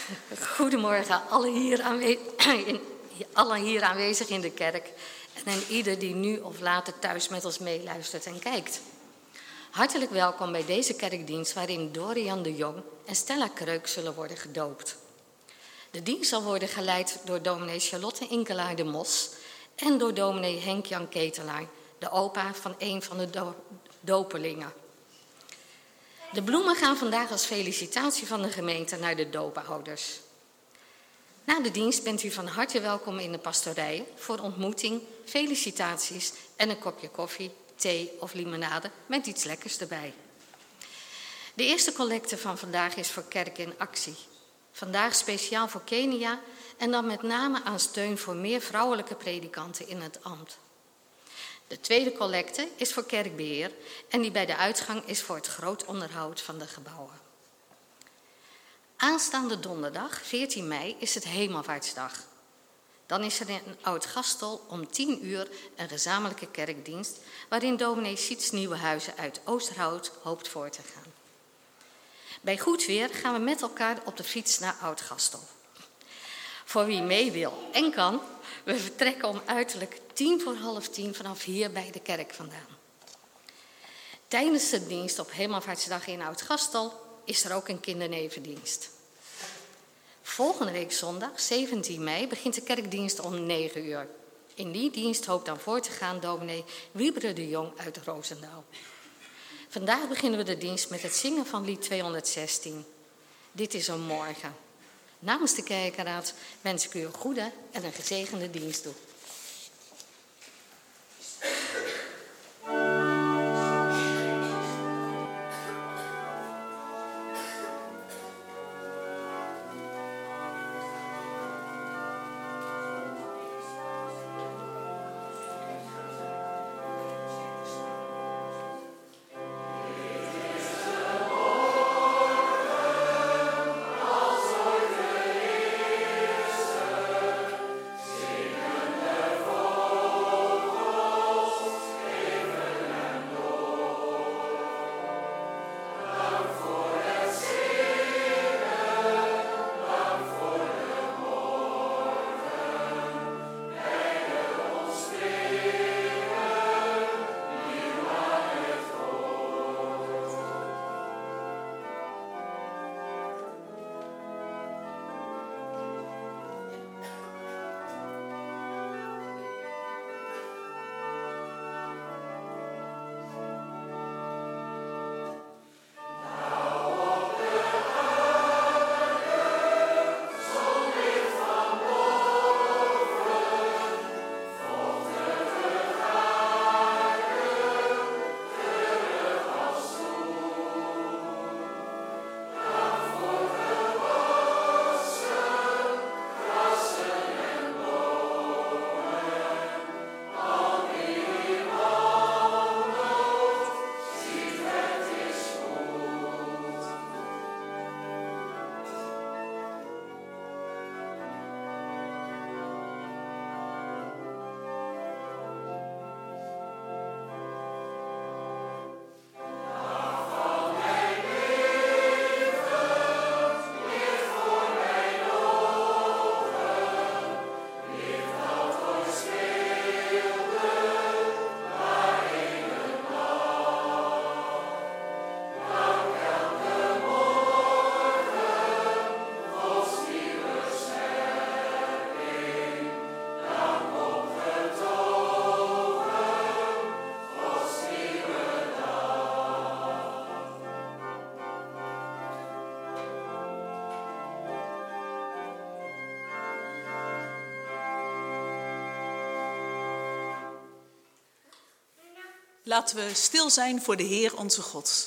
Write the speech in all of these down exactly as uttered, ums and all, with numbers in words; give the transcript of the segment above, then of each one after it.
Goedemorgen, alle hier, aanwe- in, alle hier aanwezig in de kerk en ieder die nu of later thuis met ons meeluistert en kijkt. Hartelijk welkom bij deze kerkdienst waarin Dorian de Jong en Stella Kreuk zullen worden gedoopt. De dienst zal worden geleid door dominee Charlotte Inkelaar de Mos en door dominee Henk-Jan Ketelaar, de opa van een van de do- dopelingen. De bloemen gaan vandaag als felicitatie van de gemeente naar de doopouders. Na de dienst bent u van harte welkom in de pastorij voor ontmoeting, felicitaties en een kopje koffie, thee of limonade met iets lekkers erbij. De eerste collecte van vandaag is voor Kerk in Actie. Vandaag speciaal voor Kenia en dan met name aan steun voor meer vrouwelijke predikanten in het ambt. De tweede collecte is voor kerkbeheer en die bij de uitgang is voor het groot onderhoud van de gebouwen. Aanstaande donderdag, veertien mei, is het Hemelvaartsdag. Dan is er in Oud-Gastel om tien uur een gezamenlijke kerkdienst waarin dominee Siets Nieuwenhuizen uit Oosterhout hoopt voor te gaan. Bij goed weer gaan we met elkaar op de fiets naar Oud-Gastel. Voor wie mee wil en kan, we vertrekken om uiterlijk tien voor half tien vanaf hier bij de kerk vandaan. Tijdens de dienst op Hemelvaartsdag in Oud-Gastel is er ook een kindernevendienst. Volgende week zondag, zeventien mei, begint de kerkdienst om negen uur. In die dienst hoopt dan voor te gaan dominee Wiebere de Jong uit Roosendaal. Vandaag beginnen we de dienst met het zingen van lied tweehonderdzestien. Dit is een morgen. Namens de kerkenraad wens ik u een goede en een gezegende dienst toe. Laten we stil zijn voor de Heer onze God.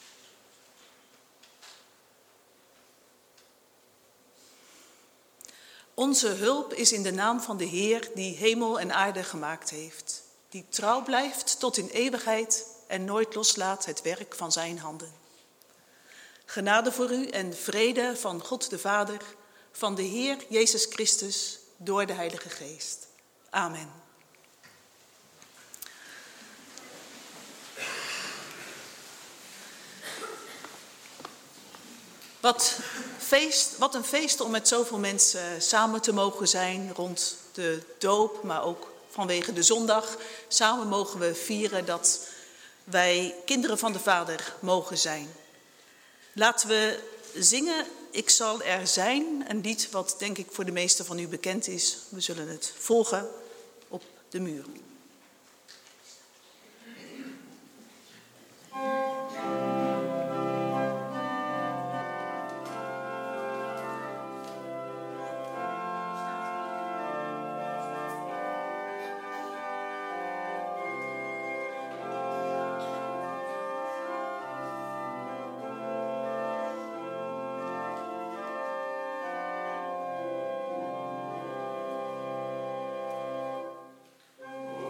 Onze hulp is in de naam van de Heer die hemel en aarde gemaakt heeft. Die trouw blijft tot in eeuwigheid en nooit loslaat het werk van zijn handen. Genade voor u en vrede van God de Vader, van de Heer Jezus Christus, door de Heilige Geest. Amen. Wat, feest, wat een feest om met zoveel mensen samen te mogen zijn rond de doop, maar ook vanwege de zondag. Samen mogen we vieren dat wij kinderen van de Vader mogen zijn. Laten we zingen, ik zal er zijn, een lied wat denk ik voor de meesten van u bekend is. We zullen het volgen op de muur. O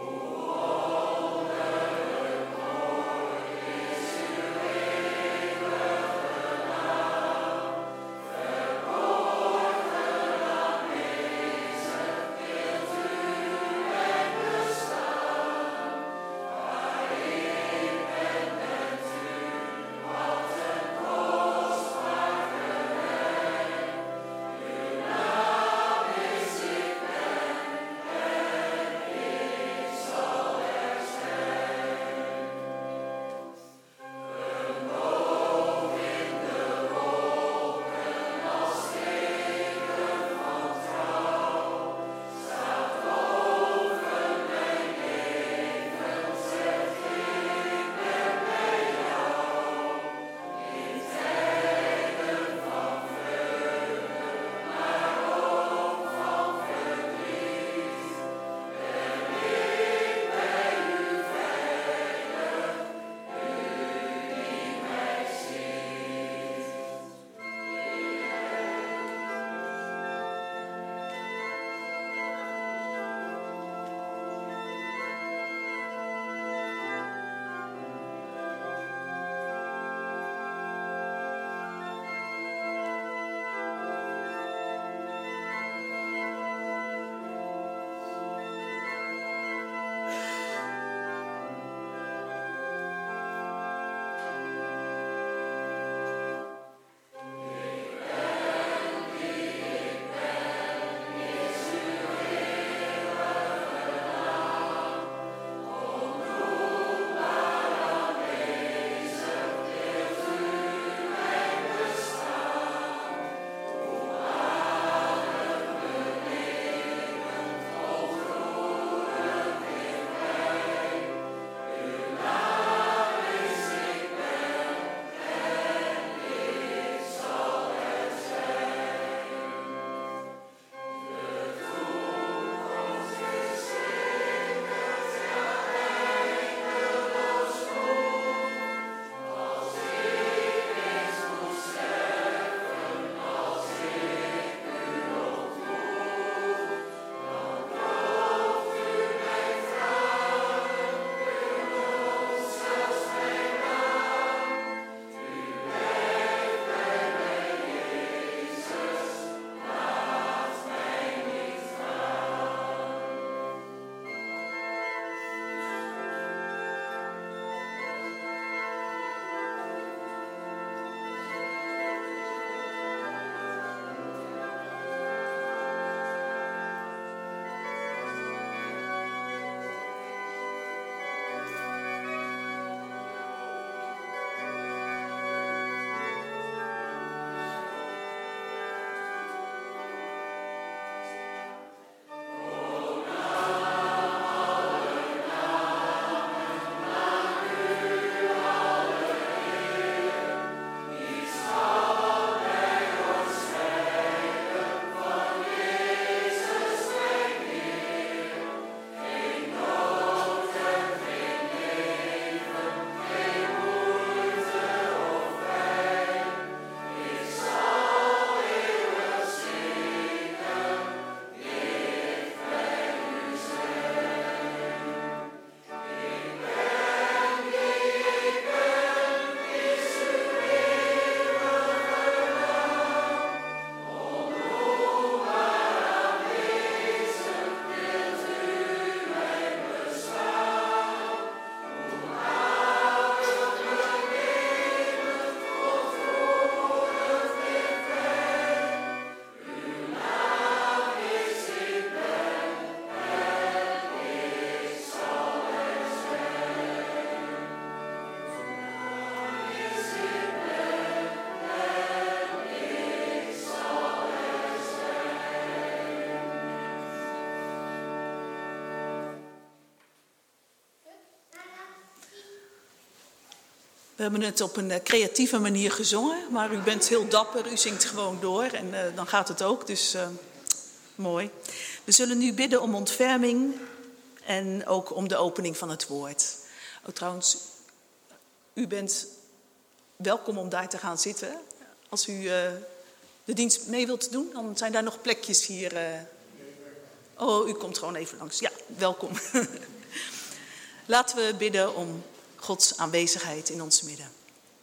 We hebben het op een creatieve manier gezongen, maar u bent heel dapper, u zingt gewoon door en uh, dan gaat het ook, dus uh, mooi. We zullen nu bidden om ontferming en ook om de opening van het woord. Oh, trouwens, u bent welkom om daar te gaan zitten. Als u uh, de dienst mee wilt doen, dan zijn daar nog plekjes hier. Uh... Oh, u komt gewoon even langs. Ja, welkom. Laten we bidden om Gods aanwezigheid in ons midden.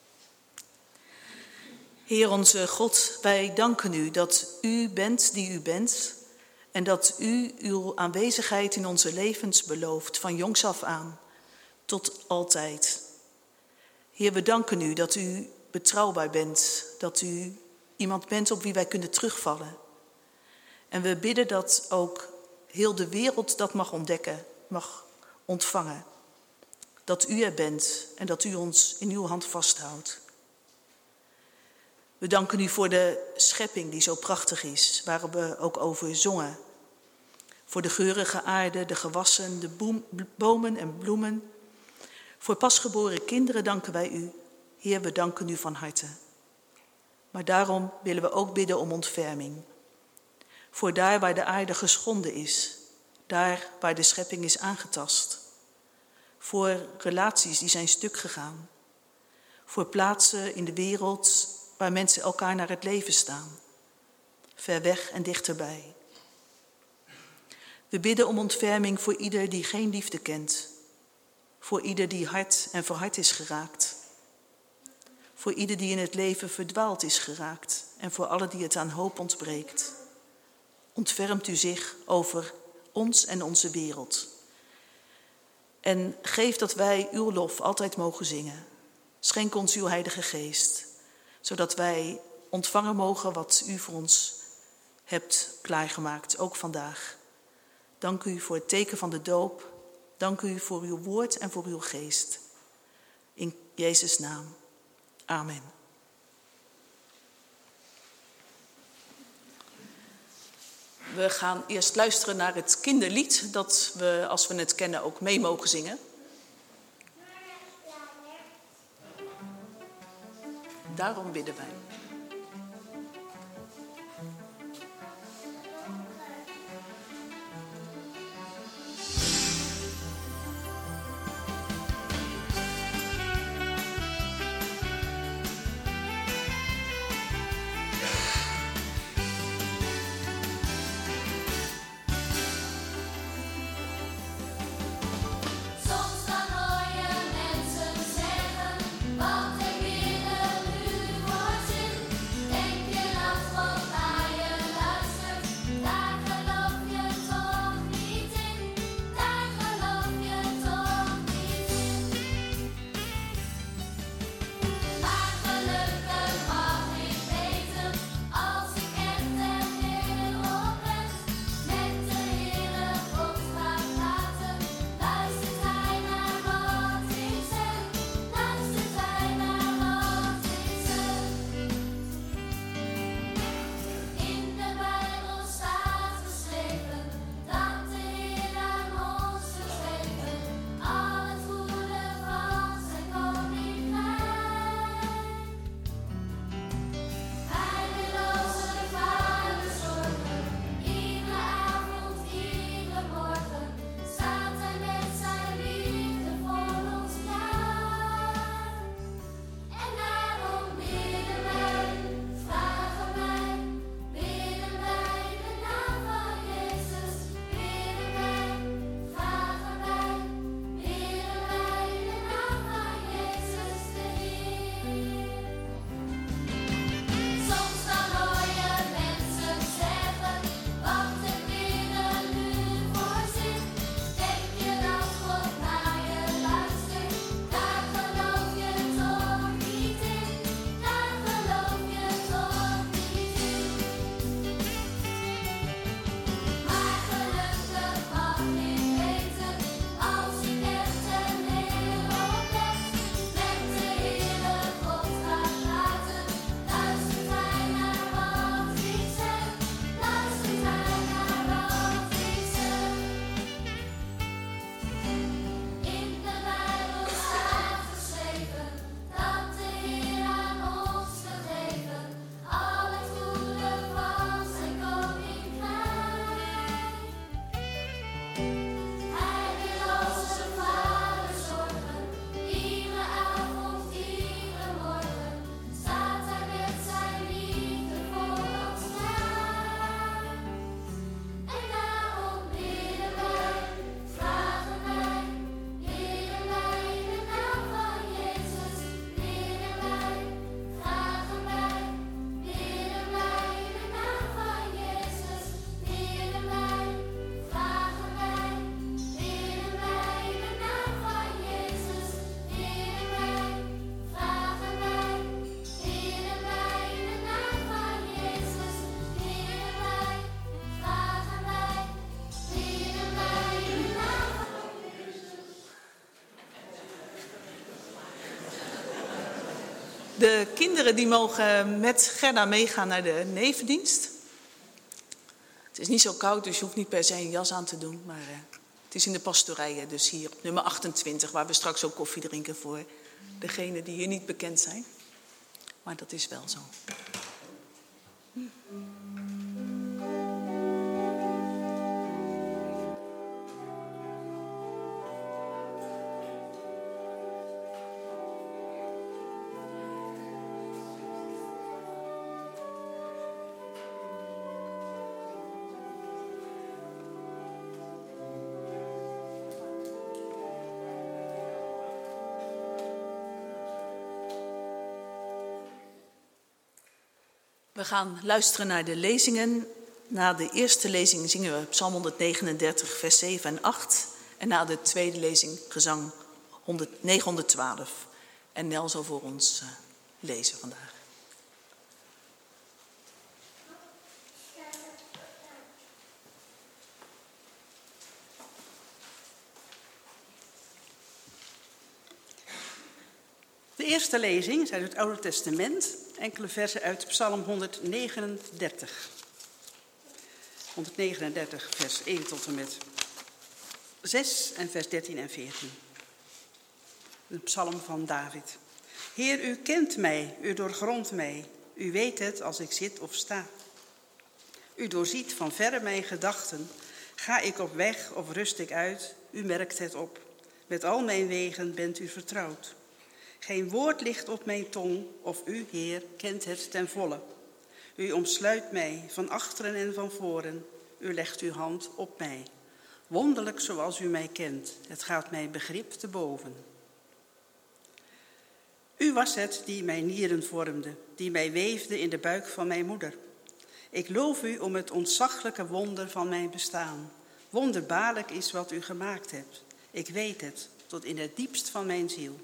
Heer onze God, wij danken u dat u bent die u bent en dat u uw aanwezigheid in onze levens belooft, van jongs af aan tot altijd. Heer, we danken u dat u betrouwbaar bent, dat u iemand bent op wie wij kunnen terugvallen. En we bidden dat ook heel de wereld dat mag ontdekken, mag ontvangen. Dat u er bent en dat u ons in uw hand vasthoudt. We danken u voor de schepping die zo prachtig is, waar we ook over zongen. Voor de geurige aarde, de gewassen, de boom, bomen en bloemen. Voor pasgeboren kinderen danken wij u. Heer, we danken u van harte. Maar daarom willen we ook bidden om ontferming. Voor daar waar de aarde geschonden is, daar waar de schepping is aangetast. Voor relaties die zijn stuk gegaan. Voor plaatsen in de wereld waar mensen elkaar naar het leven staan. Ver weg en dichterbij. We bidden om ontferming voor ieder die geen liefde kent. Voor ieder die hard en verhard is geraakt. Voor ieder die in het leven verdwaald is geraakt. En voor alle die het aan hoop ontbreekt. Ontfermt u zich over ons en onze wereld. En geef dat wij uw lof altijd mogen zingen. Schenk ons uw Heilige Geest, zodat wij ontvangen mogen wat u voor ons hebt klaargemaakt, ook vandaag. Dank u voor het teken van de doop. Dank u voor uw woord en voor uw geest. In Jezus' naam. Amen. We gaan eerst luisteren naar het kinderlied, dat we, als we het kennen, ook mee mogen zingen. Daarom bidden wij. Soms dan hoor je mensen zeggen, wat ik binnen u voor zin. De kinderen die mogen met Gerda meegaan naar de nevendienst. Het is niet zo koud, dus je hoeft niet per se een jas aan te doen. Maar uh, het is in de pastorijen, dus hier op nummer achtentwintig... waar we straks ook koffie drinken voor degenen die hier niet bekend zijn. Maar dat is wel zo. We gaan luisteren naar de lezingen. Na de eerste lezing zingen we Psalm honderdnegenendertig, vers zeven en acht. En na de tweede lezing gezang negenhonderdtwaalf. En Nel zal voor ons uh, lezen vandaag. De eerste lezing is uit het Oude Testament, enkele versen uit Psalm honderdnegenendertig. honderdnegenendertig, vers één tot en met zes en vers dertien en veertien. Een psalm van David. Heer, u kent mij, u doorgrondt mij, u weet het als ik zit of sta. U doorziet van verre mijn gedachten, ga ik op weg of rust ik uit, u merkt het op. Met al mijn wegen bent u vertrouwd. Geen woord ligt op mijn tong, of u, Heer, kent het ten volle. U omsluit mij van achteren en van voren, u legt uw hand op mij. Wonderlijk zoals u mij kent, het gaat mij begrip te boven. U was het die mijn nieren vormde, die mij weefde in de buik van mijn moeder. Ik loof u om het ontzaglijke wonder van mijn bestaan. Wonderbaarlijk is wat u gemaakt hebt. Ik weet het, tot in het diepst van mijn ziel.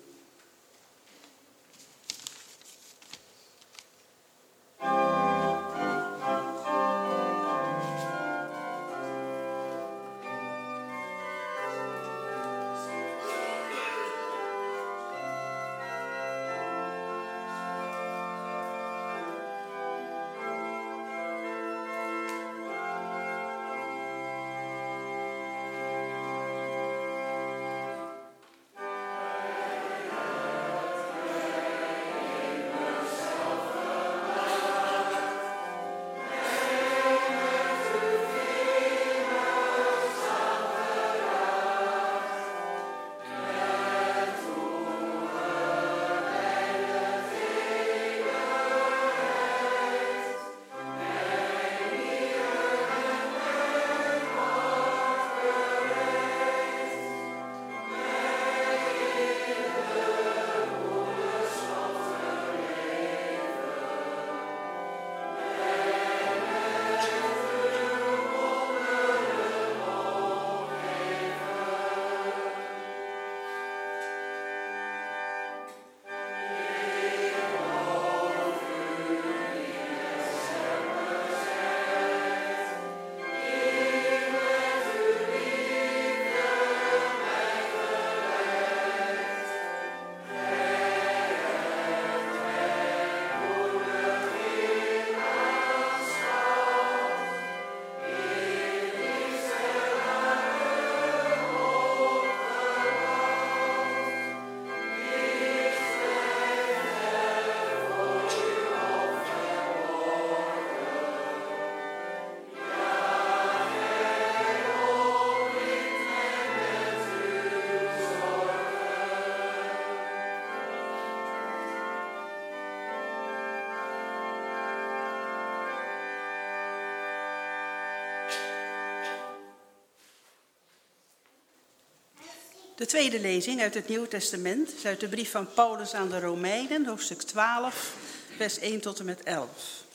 De tweede lezing uit het Nieuwe Testament is uit de brief van Paulus aan de Romeinen, hoofdstuk twaalf, vers één tot en met elf.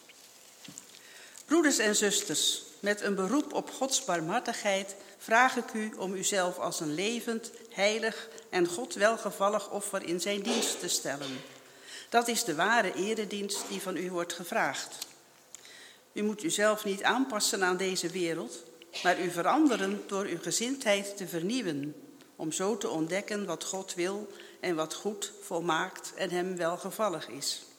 Broeders en zusters, met een beroep op Gods barmhartigheid vraag ik u om uzelf als een levend, heilig en God welgevallig offer in zijn dienst te stellen. Dat is de ware eredienst die van u wordt gevraagd. U moet uzelf niet aanpassen aan deze wereld, maar u veranderen door uw gezindheid te vernieuwen, om zo te ontdekken wat God wil en wat goed, volmaakt en hem welgevallig is.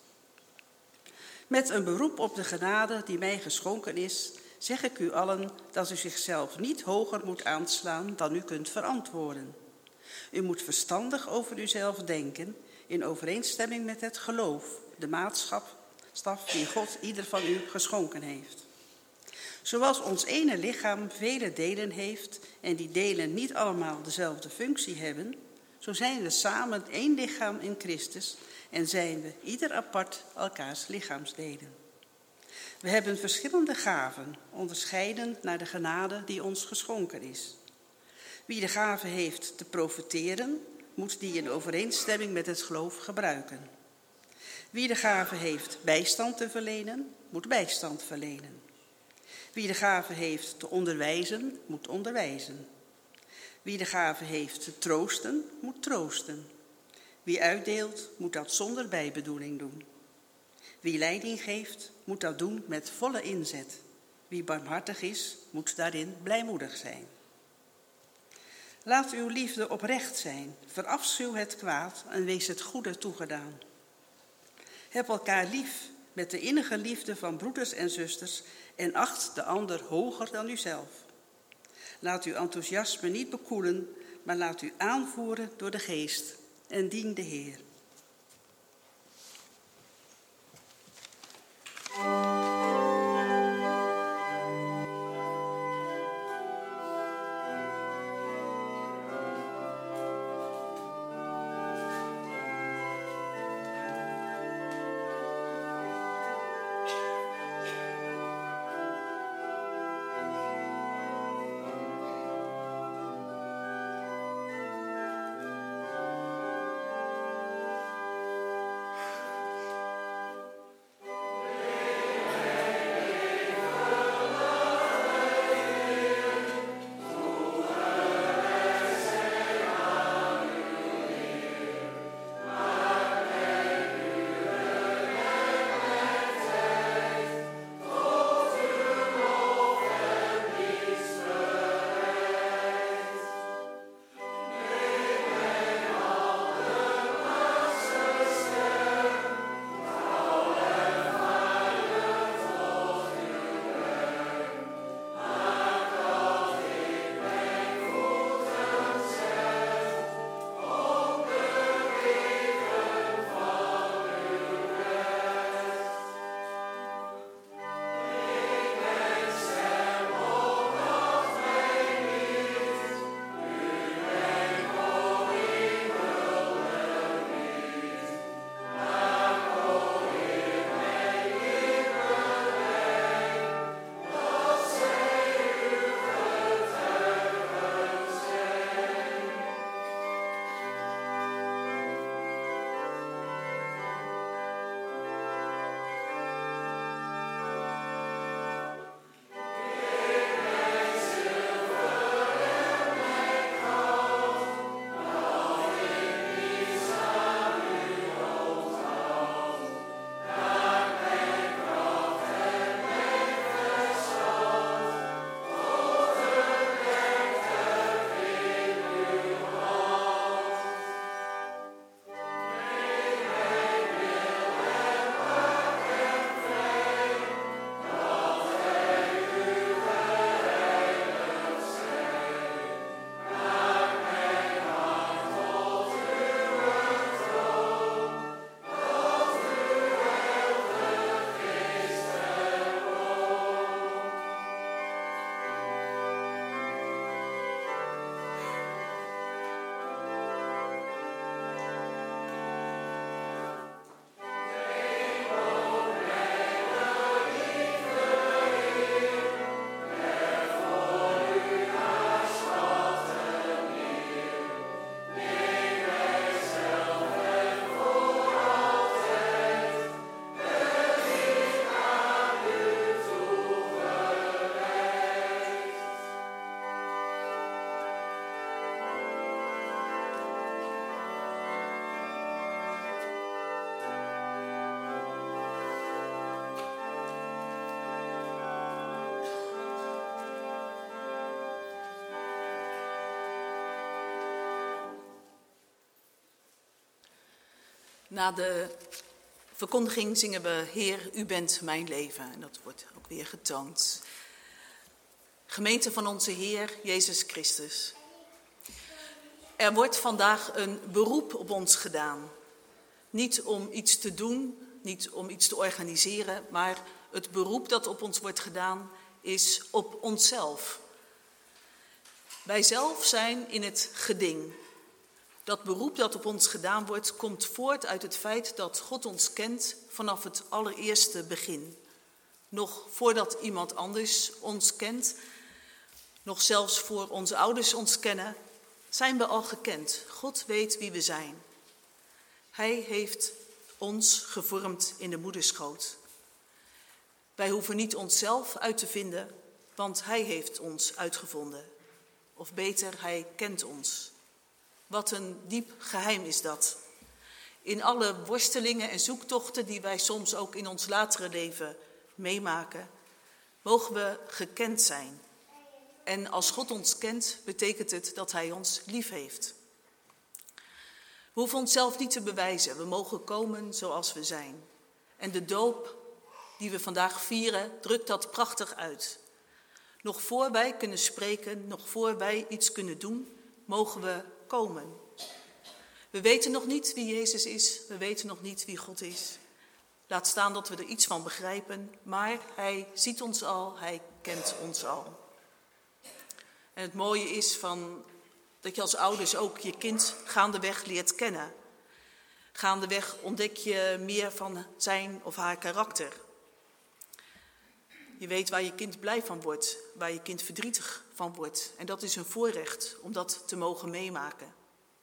Met een beroep op de genade die mij geschonken is, zeg ik u allen dat u zichzelf niet hoger moet aanslaan dan u kunt verantwoorden. U moet verstandig over uzelf denken, in overeenstemming met het geloof, de maatschap, staf die God ieder van u geschonken heeft. Zoals ons ene lichaam vele delen heeft en die delen niet allemaal dezelfde functie hebben, zo zijn we samen één lichaam in Christus en zijn we ieder apart elkaars lichaamsdelen. We hebben verschillende gaven, onderscheiden naar de genade die ons geschonken is. Wie de gave heeft te profiteren, moet die in overeenstemming met het geloof gebruiken. Wie de gave heeft bijstand te verlenen, moet bijstand verlenen. Wie de gave heeft te onderwijzen, moet onderwijzen. Wie de gave heeft te troosten, moet troosten. Wie uitdeelt, moet dat zonder bijbedoeling doen. Wie leiding geeft, moet dat doen met volle inzet. Wie barmhartig is, moet daarin blijmoedig zijn. Laat uw liefde oprecht zijn, verafschuw het kwaad en wees het goede toegedaan. Heb elkaar lief met de innige liefde van broeders en zusters en acht de ander hoger dan uzelf. Laat uw enthousiasme niet bekoelen, maar laat u aanvoeren door de geest en dien de Heer. Na de verkondiging zingen we Heer, u bent mijn leven. En dat wordt ook weer getoond. Gemeente van onze Heer Jezus Christus. Er wordt vandaag een beroep op ons gedaan. Niet om iets te doen, niet om iets te organiseren, maar het beroep dat op ons wordt gedaan is op onszelf. Wij zelf zijn in het geding. Dat beroep dat op ons gedaan wordt, komt voort uit het feit dat God ons kent vanaf het allereerste begin. Nog voordat iemand anders ons kent, nog zelfs voor onze ouders ons kennen, zijn we al gekend. God weet wie we zijn. Hij heeft ons gevormd in de moederschoot. Wij hoeven niet onszelf uit te vinden, want hij heeft ons uitgevonden. Of beter, hij kent ons. Wat een diep geheim is dat. In alle worstelingen en zoektochten die wij soms ook in ons latere leven meemaken, mogen we gekend zijn. En als God ons kent, betekent het dat hij ons lief heeft. We hoeven onszelf niet te bewijzen. We mogen komen zoals we zijn. En de doop die we vandaag vieren, drukt dat prachtig uit. Nog voor wij kunnen spreken, nog voor wij iets kunnen doen, mogen we komen. We weten nog niet wie Jezus is, we weten nog niet wie God is. Laat staan dat we er iets van begrijpen, maar hij ziet ons al, hij kent ons al. En het mooie is van, dat je als ouders ook je kind gaandeweg leert kennen. Gaandeweg ontdek je meer van zijn of haar karakter. Je weet waar je kind blij van wordt, waar je kind verdrietig van wordt. En dat is een voorrecht om dat te mogen meemaken.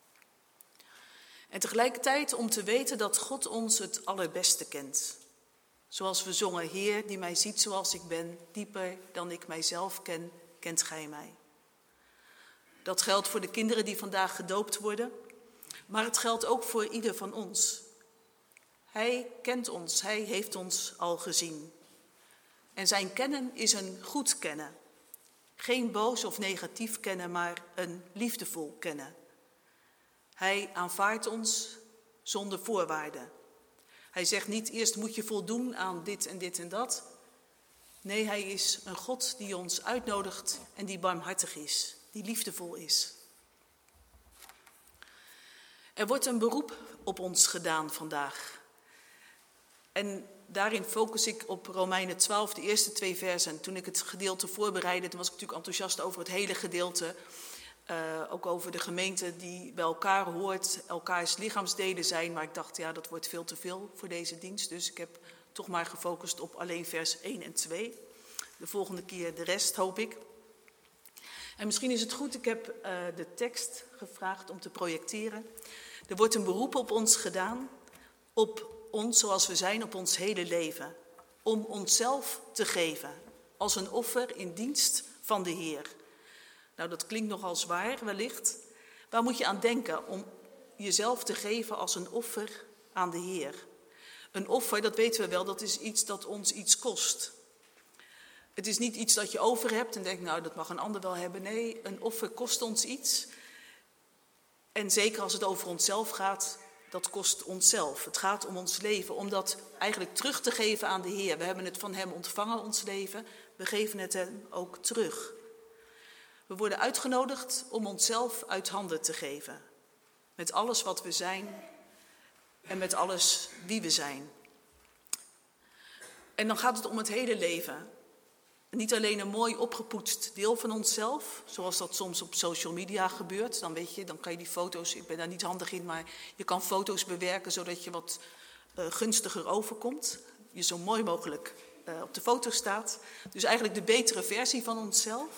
En tegelijkertijd om te weten dat God ons het allerbeste kent. Zoals we zongen, Heer die mij ziet zoals ik ben, dieper dan ik mijzelf ken, kent gij mij. Dat geldt voor de kinderen die vandaag gedoopt worden, maar het geldt ook voor ieder van ons. Hij kent ons, hij heeft ons al gezien. En zijn kennen is een goed kennen. Geen boos of negatief kennen, maar een liefdevol kennen. Hij aanvaardt ons zonder voorwaarden. Hij zegt niet eerst moet je voldoen aan dit en dit en dat. Nee, hij is een God die ons uitnodigt en die barmhartig is, die liefdevol is. Er wordt een beroep op ons gedaan vandaag. En daarin focus ik op Romeinen twaalf, de eerste twee versen. Toen ik het gedeelte voorbereidde, toen was ik natuurlijk enthousiast over het hele gedeelte. Uh, ook over de gemeente die bij elkaar hoort, elkaars lichaamsdelen zijn. Maar ik dacht, ja, dat wordt veel te veel voor deze dienst. Dus ik heb toch maar gefocust op alleen vers één en twee. De volgende keer de rest, hoop ik. En misschien is het goed, ik heb uh, de tekst gevraagd om te projecteren. Er wordt een beroep op ons gedaan, op ons zoals we zijn, op ons hele leven. Om onszelf te geven, als een offer in dienst van de Heer. Nou, dat klinkt nogal zwaar wellicht. Waar moet je aan denken om jezelf te geven als een offer aan de Heer? Een offer, dat weten we wel, dat is iets dat ons iets kost. Het is niet iets dat je over hebt en denkt, nou, dat mag een ander wel hebben. Nee, een offer kost ons iets. En zeker als het over onszelf gaat, dat kost onszelf. Het gaat om ons leven, om dat eigenlijk terug te geven aan de Heer. We hebben het van hem ontvangen, ons leven. We geven het hem ook terug. We worden uitgenodigd om onszelf uit handen te geven. Met alles wat we zijn en met alles wie we zijn. En dan gaat het om het hele leven. Niet alleen een mooi opgepoetst deel van onszelf, zoals dat soms op social media gebeurt. Dan weet je, dan kan je die foto's, ik ben daar niet handig in, maar je kan foto's bewerken zodat je wat uh, gunstiger overkomt. Je zo mooi mogelijk uh, op de foto staat. Dus eigenlijk de betere versie van onszelf.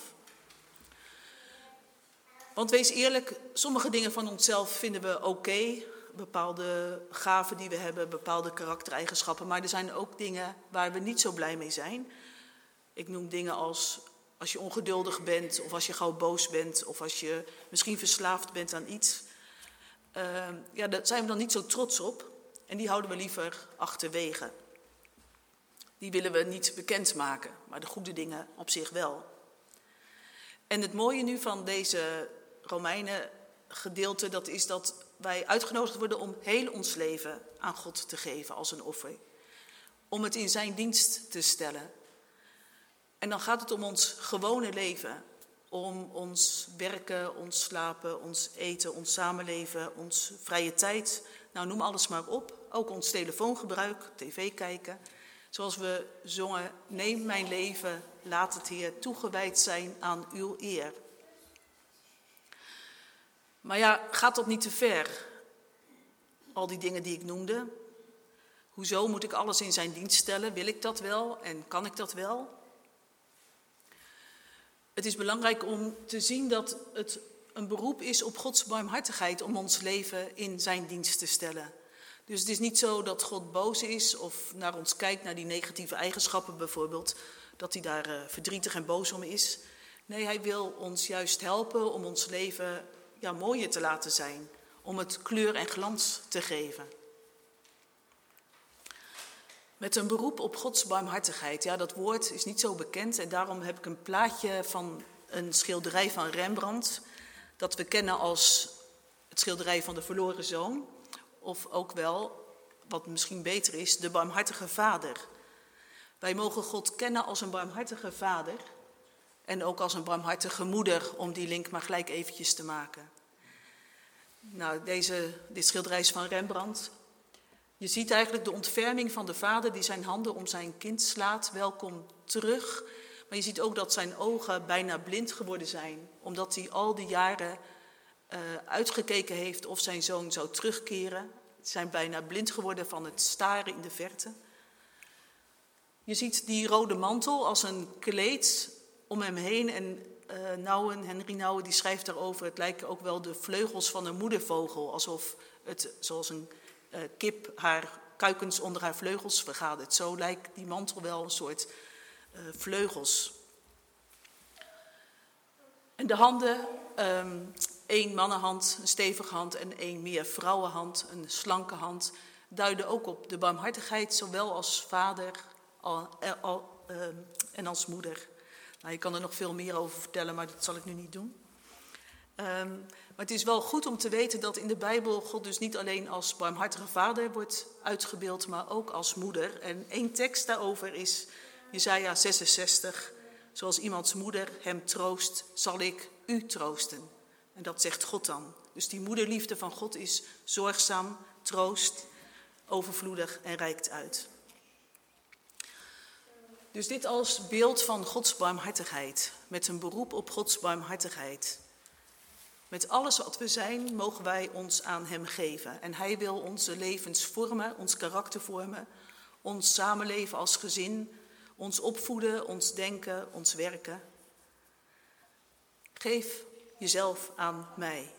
Want wees eerlijk, sommige dingen van onszelf vinden we oké. Okay, bepaalde gaven die we hebben, bepaalde karaktereigenschappen. Maar er zijn ook dingen waar we niet zo blij mee zijn. Ik noem dingen als als je ongeduldig bent, of als je gauw boos bent, of als je misschien verslaafd bent aan iets. Uh, ja, daar zijn we dan niet zo trots op. En die houden we liever achterwege. Die willen we niet bekendmaken, maar de goede dingen op zich wel. En het mooie nu van deze Romeinen gedeelte, dat is dat wij uitgenodigd worden om heel ons leven aan God te geven als een offer. Om het in zijn dienst te stellen. En dan gaat het om ons gewone leven. Om ons werken, ons slapen, ons eten, ons samenleven, ons vrije tijd. Nou, noem alles maar op. Ook ons telefoongebruik, tv kijken. Zoals we zongen, neem mijn leven, laat het Heer toegewijd zijn aan uw eer. Maar ja, gaat dat niet te ver? Al die dingen die ik noemde. Hoezo moet ik alles in zijn dienst stellen? Wil ik dat wel en kan ik dat wel? Het is belangrijk om te zien dat het een beroep is op Gods barmhartigheid om ons leven in zijn dienst te stellen. Dus het is niet zo dat God boos is of naar ons kijkt, naar die negatieve eigenschappen bijvoorbeeld, dat hij daar uh, verdrietig en boos om is. Nee, hij wil ons juist helpen om ons leven ja, mooier te laten zijn, om het kleur en glans te geven. Met een beroep op Gods barmhartigheid. Ja, dat woord is niet zo bekend en daarom heb ik een plaatje van een schilderij van Rembrandt, dat we kennen als het schilderij van de verloren zoon, of ook wel, wat misschien beter is, de barmhartige vader. Wij mogen God kennen als een barmhartige vader en ook als een barmhartige moeder, om die link maar gelijk eventjes te maken. Nou, deze, dit schilderij is van Rembrandt. Je ziet eigenlijk de ontferming van de vader die zijn handen om zijn kind slaat. Welkom terug. Maar je ziet ook dat zijn ogen bijna blind geworden zijn. Omdat hij al die jaren uh, uitgekeken heeft of zijn zoon zou terugkeren. Ze zijn bijna blind geworden van het staren in de verte. Je ziet die rode mantel als een kleed om hem heen. En uh, Nouwen, Henry Nouwen, die schrijft daarover. Het lijken ook wel de vleugels van een moedervogel. Alsof het zoals een Uh, kip haar kuikens onder haar vleugels vergadert. Zo lijkt die mantel wel een soort uh, vleugels. En de handen, um, één mannenhand, een stevige hand en één meer vrouwenhand, een slanke hand, duiden ook op de barmhartigheid, zowel als vader al, al, uh, en als moeder. Nou, je kan er nog veel meer over vertellen, maar dat zal ik nu niet doen. Um, maar het is wel goed om te weten dat in de Bijbel God dus niet alleen als barmhartige vader wordt uitgebeeld, maar ook als moeder. En één tekst daarover is Jesaja zesenzestig. Zoals iemands moeder hem troost, zal ik u troosten. En dat zegt God dan. Dus die moederliefde van God is zorgzaam, troost, overvloedig en reikt uit. Dus dit als beeld van Gods barmhartigheid, met een beroep op Gods barmhartigheid. Met alles wat we zijn, mogen wij ons aan hem geven. En hij wil onze levens vormen, ons karakter vormen, ons samenleven als gezin, ons opvoeden, ons denken, ons werken. Geef jezelf aan mij.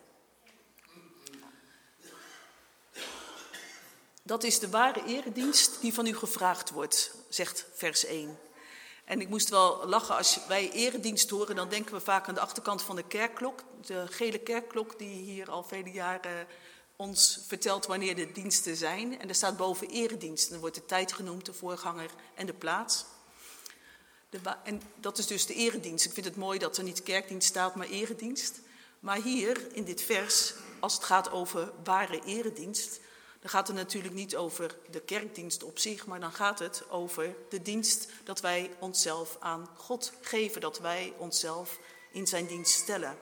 Dat is de ware eredienst die van u gevraagd wordt, zegt vers één. En ik moest wel lachen, als wij eredienst horen, dan denken we vaak aan de achterkant van de kerkklok. De gele kerkklok die hier al vele jaren ons vertelt wanneer de diensten zijn. En er staat boven eredienst. En dan wordt de tijd genoemd, de voorganger en de plaats. De, en dat is dus de eredienst. Ik vind het mooi dat er niet kerkdienst staat, maar eredienst. Maar hier, in dit vers, als het gaat over ware eredienst, dan gaat het natuurlijk niet over de kerkdienst op zich, maar dan gaat het over de dienst dat wij onszelf aan God geven, dat wij onszelf in zijn dienst stellen.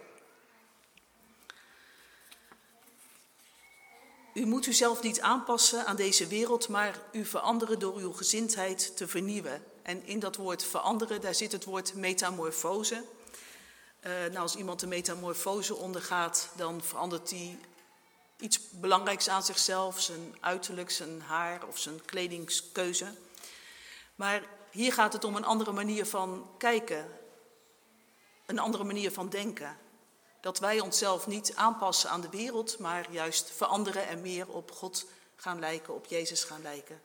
U moet uzelf niet aanpassen aan deze wereld, maar u veranderen door uw gezindheid te vernieuwen. En in dat woord veranderen, daar zit het woord metamorfose. Uh, nou, als iemand een metamorfose ondergaat, dan verandert hij iets belangrijks aan zichzelf, zijn uiterlijk, zijn haar of zijn kledingskeuze. Maar hier gaat het om een andere manier van kijken, een andere manier van denken. Dat wij onszelf niet aanpassen aan de wereld, maar juist veranderen en meer op God gaan lijken, op Jezus gaan lijken.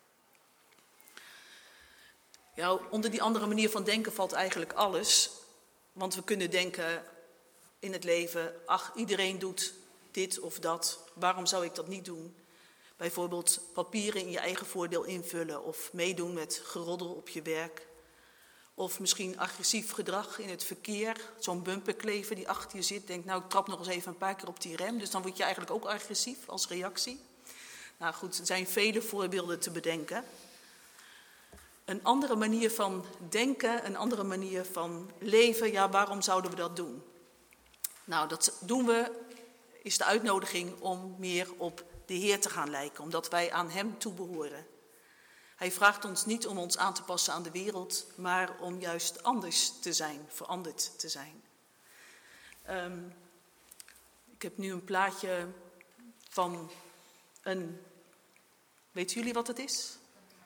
Ja, onder die andere manier van denken valt eigenlijk alles. Want we kunnen denken in het leven, ach, iedereen doet dit of dat, waarom zou ik dat niet doen? Bijvoorbeeld papieren in je eigen voordeel invullen of meedoen met geroddel op je werk. Of misschien agressief gedrag in het verkeer. Zo'n bumperklever die achter je zit, denkt, nou ik trap nog eens even een paar keer op die rem. Dus dan word je eigenlijk ook agressief als reactie. Nou goed, er zijn vele voorbeelden te bedenken. Een andere manier van denken, een andere manier van leven, ja, waarom zouden we dat doen? Nou, dat doen we, is de uitnodiging om meer op de Heer te gaan lijken, omdat wij aan Hem toebehoren. Hij vraagt ons niet om ons aan te passen aan de wereld, maar om juist anders te zijn, veranderd te zijn. Um, ik heb nu een plaatje van een, weten jullie wat het is?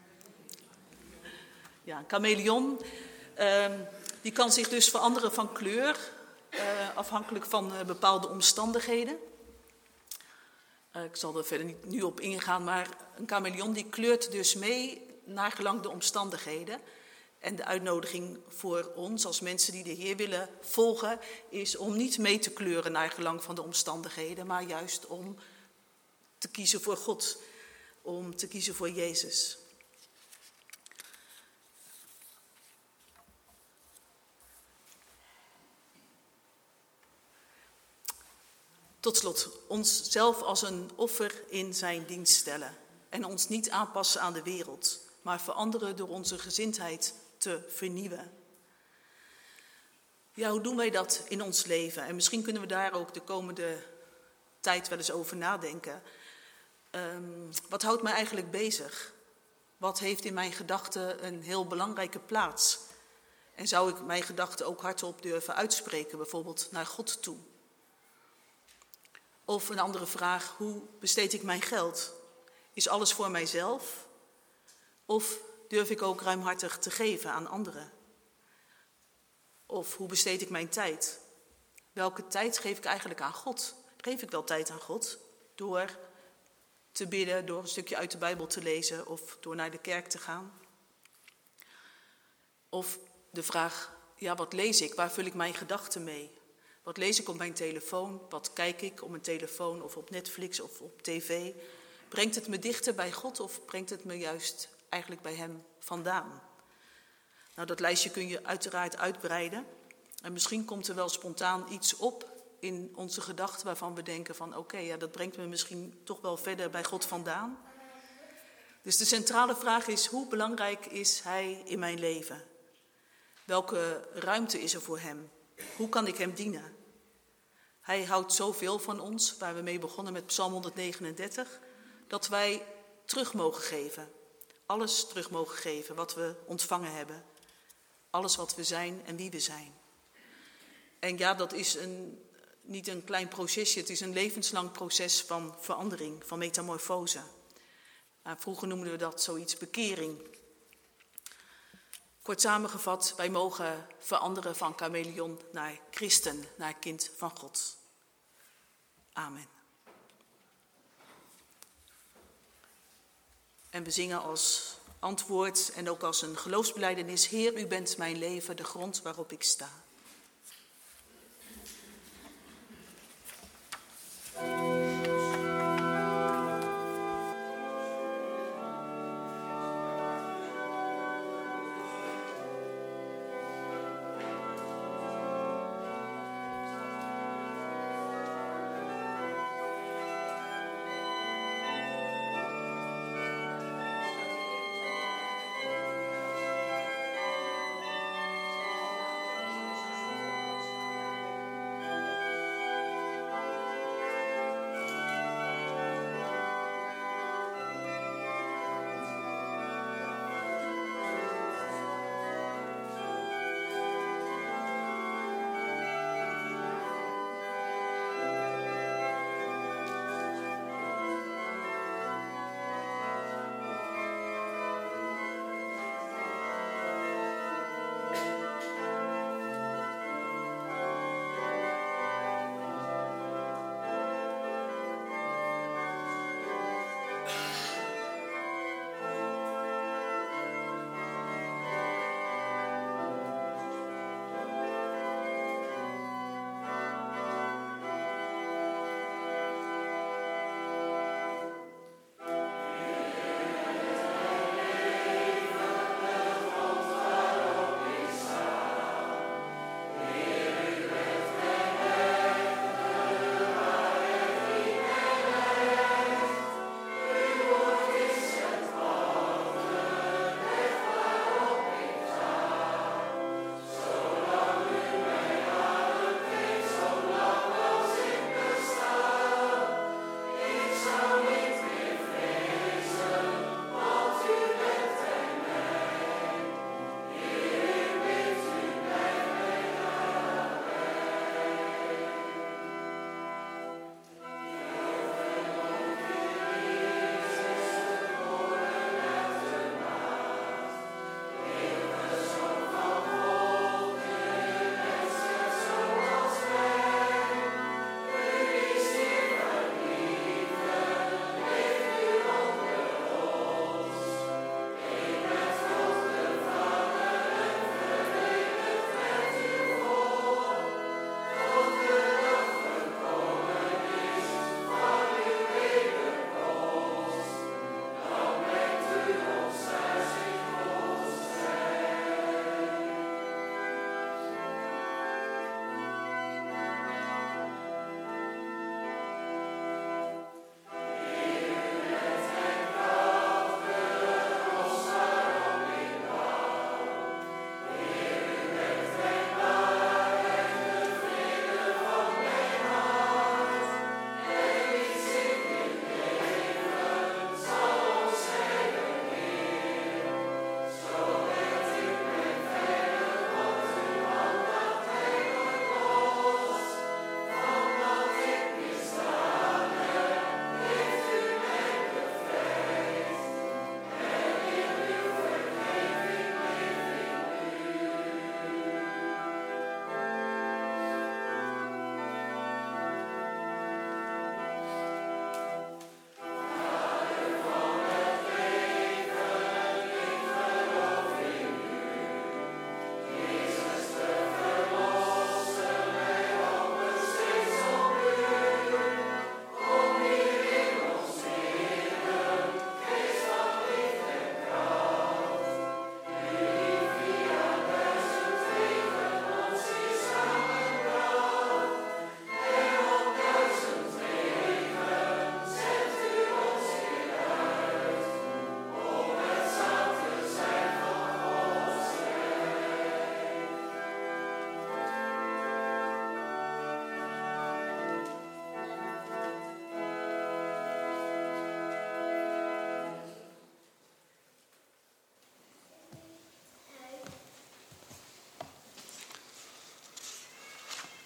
Ja, een chameleon. Um, die kan zich dus veranderen van kleur, uh, afhankelijk van uh, bepaalde omstandigheden. Uh, ik zal er verder niet nu op ingaan, maar een chameleon die kleurt dus mee naar gelang de omstandigheden. En de uitnodiging voor ons als mensen die de Heer willen volgen is om niet mee te kleuren naar gelang van de omstandigheden, maar juist om te kiezen voor God, om te kiezen voor Jezus. Tot slot, onszelf als een offer in zijn dienst stellen en ons niet aanpassen aan de wereld, maar veranderen door onze gezindheid te vernieuwen. Ja, hoe doen wij dat in ons leven? En misschien kunnen we daar ook de komende tijd wel eens over nadenken. Um, wat houdt mij eigenlijk bezig? Wat heeft in mijn gedachten een heel belangrijke plaats? En zou ik mijn gedachten ook hardop durven uitspreken, bijvoorbeeld naar God toe? Of een andere vraag, hoe besteed ik mijn geld? Is alles voor mijzelf? Of durf ik ook ruimhartig te geven aan anderen? Of hoe besteed ik mijn tijd? Welke tijd geef ik eigenlijk aan God? Geef ik wel tijd aan God? Door te bidden, door een stukje uit de Bijbel te lezen of door naar de kerk te gaan? Of de vraag, ja, wat lees ik? Waar vul ik mijn gedachten mee? Wat lees ik op mijn telefoon? Wat kijk ik op mijn telefoon of op Netflix of op tv? Brengt het me dichter bij God of brengt het me juist eigenlijk bij Hem vandaan? Nou, dat lijstje kun je uiteraard uitbreiden. En misschien komt er wel spontaan iets op in onze gedachten waarvan we denken van oké, okay, ja, dat brengt me misschien toch wel verder bij God vandaan. Dus de centrale vraag is, hoe belangrijk is Hij in mijn leven? Welke ruimte is er voor Hem? Hoe kan ik Hem dienen? Hij houdt zoveel van ons, waar we mee begonnen met Psalm honderdnegenendertig, dat wij terug mogen geven. Alles terug mogen geven wat we ontvangen hebben. Alles wat we zijn en wie we zijn. En ja, dat is een, niet een klein procesje, het is een levenslang proces van verandering, van metamorfose. Nou, vroeger noemden we dat zoiets bekering. Kort samengevat, wij mogen veranderen van chameleon naar christen, naar kind van God. Amen. En we zingen als antwoord en ook als een geloofsbelijdenis: Heer, u bent mijn leven, de grond waarop ik sta.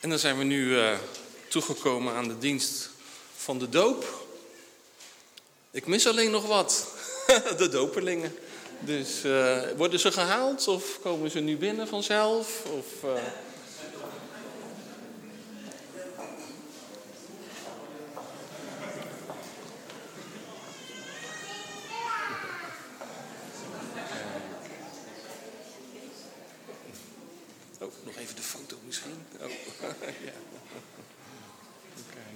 En dan zijn we nu uh, toegekomen aan de dienst van de doop. Ik mis alleen nog wat. De dopelingen. Dus uh, worden ze gehaald of komen ze nu binnen vanzelf? Of, uh... Oh, nog even de foto misschien. Oh. Ja. Kijk.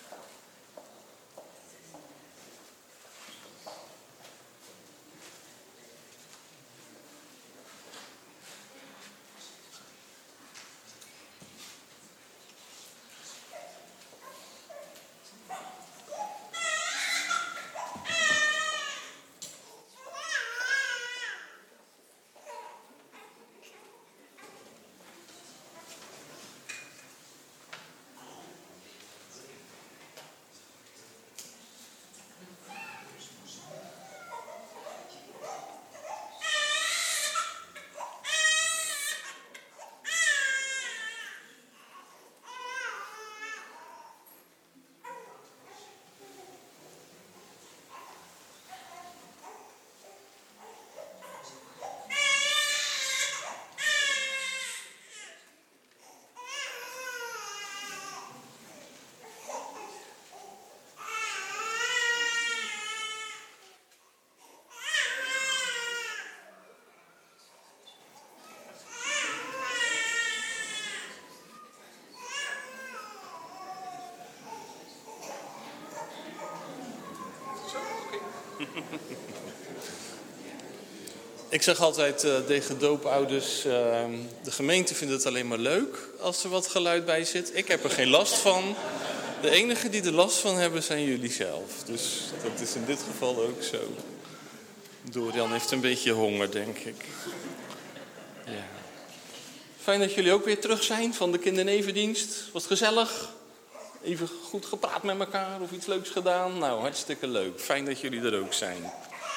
Ik zeg altijd uh, tegen doopouders, uh, de gemeente vindt het alleen maar leuk als er wat geluid bij zit. Ik heb er geen last van. De enigen die er last van hebben zijn jullie zelf. Dus dat is in dit geval ook zo. Dorian heeft een beetje honger, denk ik. Ja. Fijn dat jullie ook weer terug zijn van de kindernevendienst. Was het gezellig? Even goed gepraat met elkaar of iets leuks gedaan? Nou, hartstikke leuk. Fijn dat jullie er ook zijn.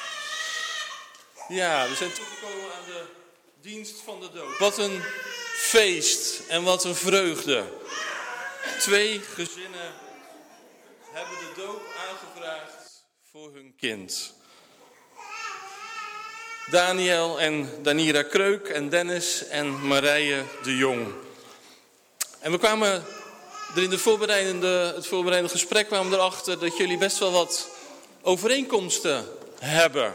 Ja, we zijn toegekomen aan de dienst van de doop. Wat een feest en wat een vreugde. Twee gezinnen hebben de doop aangevraagd voor hun kind. Daniel en Danira Kreuk en Dennis en Marije de Jong. En we kwamen er in de voorbereidende, het voorbereidende gesprek kwamen we erachter dat jullie best wel wat overeenkomsten hebben.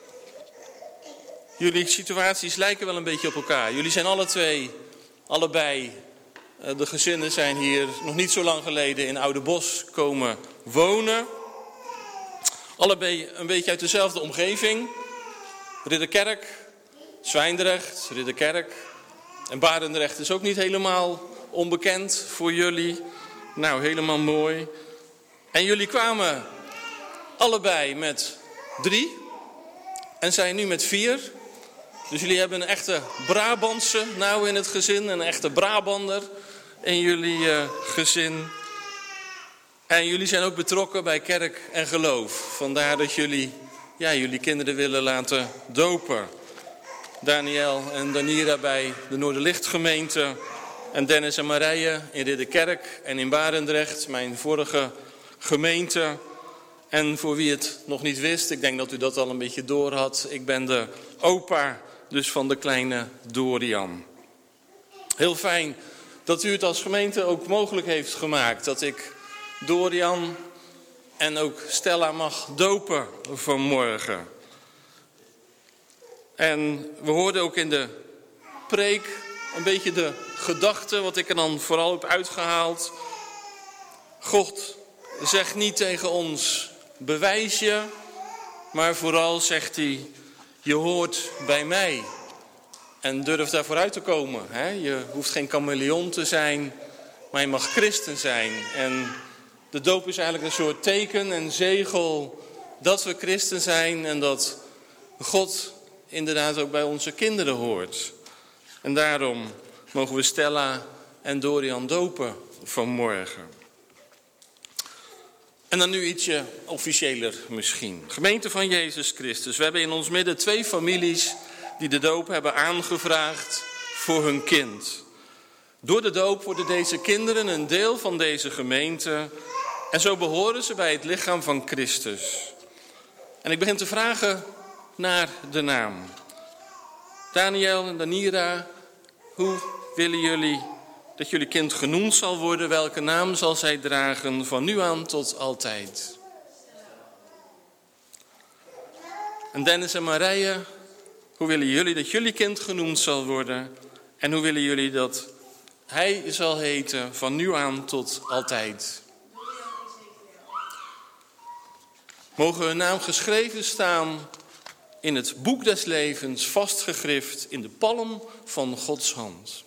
Jullie situaties lijken wel een beetje op elkaar. Jullie zijn alle twee, allebei, de gezinnen zijn hier nog niet zo lang geleden in Oudenbosch komen wonen. Allebei een beetje uit dezelfde omgeving. Ridderkerk, Zwijndrecht, Ridderkerk. En Barendrecht is ook niet helemaal onbekend voor jullie. Nou, helemaal mooi. En jullie kwamen allebei met drie en zijn nu met vier. Dus jullie hebben een echte Brabantse nou in het gezin, een echte Brabander in jullie uh, gezin. En jullie zijn ook betrokken bij kerk en geloof. Vandaar dat jullie, ja, jullie kinderen willen laten dopen. Daniel en Danira bij de Noorderlichtgemeente. En Dennis en Marije in Ridderkerk en in Barendrecht, mijn vorige gemeente. En voor wie het nog niet wist, ik denk dat u dat al een beetje door had. Ik ben de opa dus van de kleine Dorian. Heel fijn dat u het als gemeente ook mogelijk heeft gemaakt dat ik Dorian en ook Stella mag dopen vanmorgen. En we hoorden ook in de preek een beetje de gedachte, wat ik er dan vooral heb uitgehaald. God zegt niet tegen ons, bewijs je, maar vooral zegt hij, je hoort bij mij. En durf daar vooruit te komen. Hè? Je hoeft geen chameleon te zijn, maar je mag christen zijn. En de doop is eigenlijk een soort teken en zegel dat we christen zijn en dat God inderdaad ook bij onze kinderen hoort. En daarom mogen we Stella en Dorian dopen vanmorgen. En dan nu ietsje officiëler misschien. Gemeente van Jezus Christus. We hebben in ons midden twee families die de doop hebben aangevraagd voor hun kind. Door de doop worden deze kinderen een deel van deze gemeente en zo behoren ze bij het lichaam van Christus. En ik begin te vragen naar de naam. Daniel en Danira, hoe willen jullie dat jullie kind genoemd zal worden? Welke naam zal zij dragen van nu aan tot altijd? En Dennis en Marije, hoe willen jullie dat jullie kind genoemd zal worden? En hoe willen jullie dat hij zal heten van nu aan tot altijd? Mogen hun naam geschreven staan in het boek des levens, vastgegrift in de palm van Gods hand.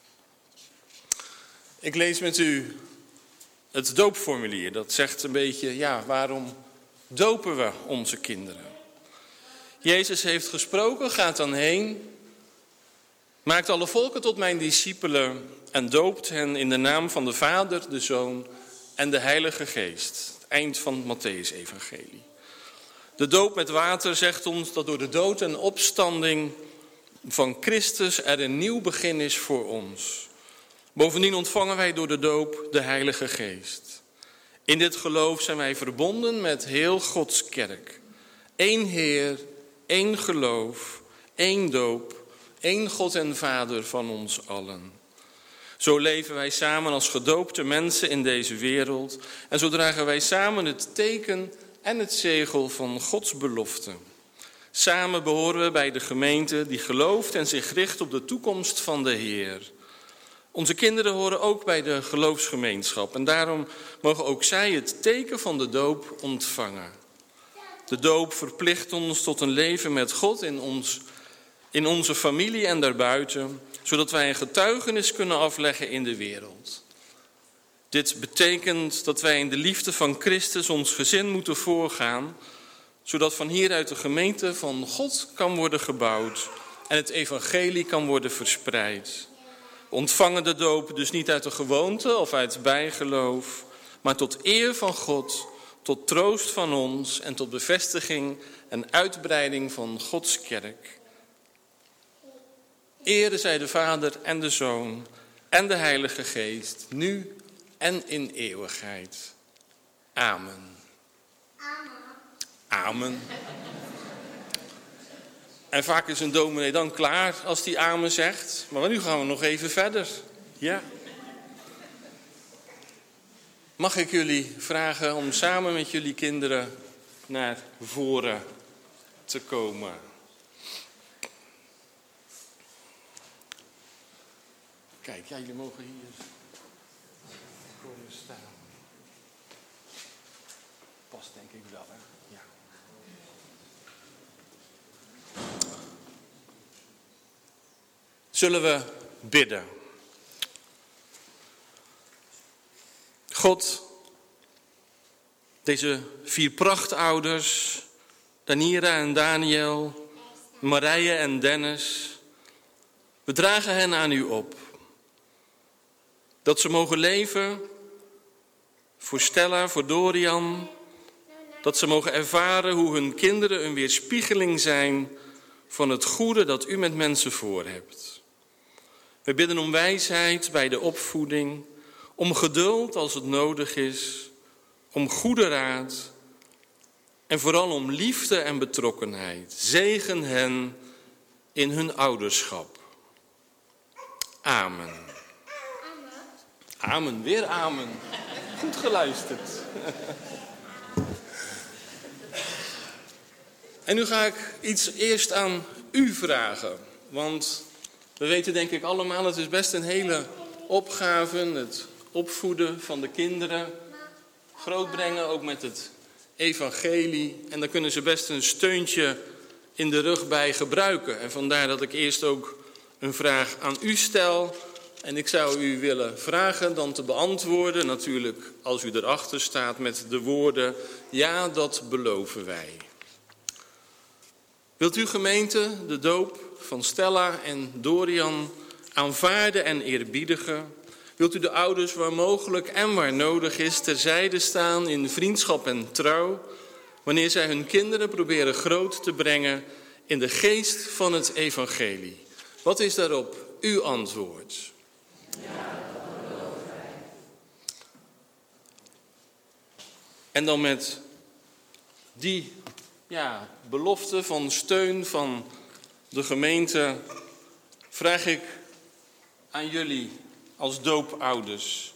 Ik lees met u het doopformulier. Dat zegt een beetje, ja, waarom dopen we onze kinderen? Jezus heeft gesproken, gaat dan heen, maakt alle volken tot mijn discipelen en doopt hen in de naam van de Vader, de Zoon en de Heilige Geest. Het eind van het Mattheüs-evangelie. De doop met water zegt ons dat door de dood en opstanding van Christus er een nieuw begin is voor ons. Bovendien ontvangen wij door de doop de Heilige Geest. In dit geloof zijn wij verbonden met heel Gods kerk. Eén Heer, één geloof, één doop, één God en Vader van ons allen. Zo leven wij samen als gedoopte mensen in deze wereld en zo dragen wij samen het teken en het zegel van Gods belofte. Samen behoren we bij de gemeente die gelooft en zich richt op de toekomst van de Heer. Onze kinderen horen ook bij de geloofsgemeenschap en daarom mogen ook zij het teken van de doop ontvangen. De doop verplicht ons tot een leven met God in, ons, in onze familie en daarbuiten, zodat wij een getuigenis kunnen afleggen in de wereld. Dit betekent dat wij in de liefde van Christus ons gezin moeten voorgaan, zodat van hieruit de gemeente van God kan worden gebouwd en het evangelie kan worden verspreid. We ontvangen de doop dus niet uit de gewoonte of uit bijgeloof, maar tot eer van God, tot troost van ons en tot bevestiging en uitbreiding van Gods kerk. Ere zij de Vader en de Zoon en de Heilige Geest, nu en in eeuwigheid. Amen. Amen. En vaak is een dominee dan klaar als die amen zegt. Maar nu gaan we nog even verder. Ja. Mag ik jullie vragen om samen met jullie kinderen naar voren te komen? Kijk, ja, jullie mogen hier komen staan. Past denk ik wel, hè? Ja. Zullen we bidden? God, deze vier prachtouders, Danira en Daniel, Marije en Dennis, we dragen hen aan u op. Dat ze mogen leven voor Stella, voor Dorian. Dat ze mogen ervaren hoe hun kinderen een weerspiegeling zijn van het goede dat u met mensen voor hebt. We bidden om wijsheid bij de opvoeding, om geduld als het nodig is, om goede raad en vooral om liefde en betrokkenheid. Zegen hen in hun ouderschap. Amen. Amen, weer amen. Goed geluisterd. En nu ga ik iets eerst aan u vragen. Want we weten denk ik allemaal, het is best een hele opgave. Het opvoeden van de kinderen. Grootbrengen, ook met het evangelie. En daar kunnen ze best een steuntje in de rug bij gebruiken. En vandaar dat ik eerst ook een vraag aan u stel. En ik zou u willen vragen dan te beantwoorden, natuurlijk als u erachter staat met de woorden, ja, dat beloven wij. Wilt u gemeente de doop van Stella en Dorian aanvaarden en eerbiedigen? Wilt u de ouders waar mogelijk en waar nodig is terzijde staan in vriendschap en trouw, wanneer zij hun kinderen proberen groot te brengen in de geest van het evangelie? Wat is daarop uw antwoord? En dan met die ja, belofte van steun van de gemeente vraag ik aan jullie als doopouders.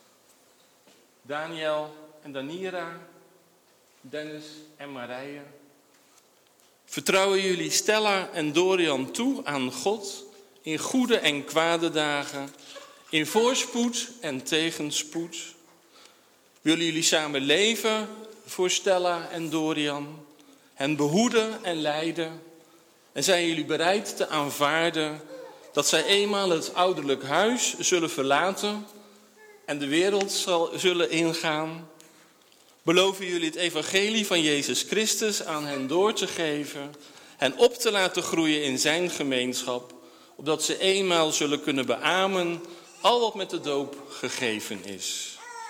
Daniel en Danira, Dennis en Marije. Vertrouwen jullie Stella en Dorian toe aan God in goede en kwade dagen, in voorspoed en tegenspoed? Willen jullie samen leven voor Stella en Dorian, hen behoeden en leiden? En zijn jullie bereid te aanvaarden dat zij eenmaal het ouderlijk huis zullen verlaten en de wereld zal, zullen ingaan? Beloven jullie het evangelie van Jezus Christus aan hen door te geven, hen op te laten groeien in zijn gemeenschap, opdat ze eenmaal zullen kunnen beamen al wat met de doop gegeven is?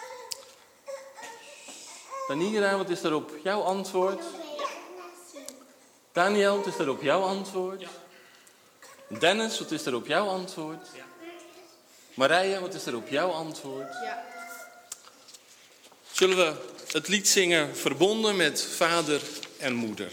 Danira, wat is daarop jouw antwoord? Daniel, wat is daarop jouw antwoord? Ja. Dennis, wat is daarop jouw antwoord? Ja. Marije, wat is daarop jouw antwoord? Ja. Zullen we het lied zingen verbonden met vader en moeder?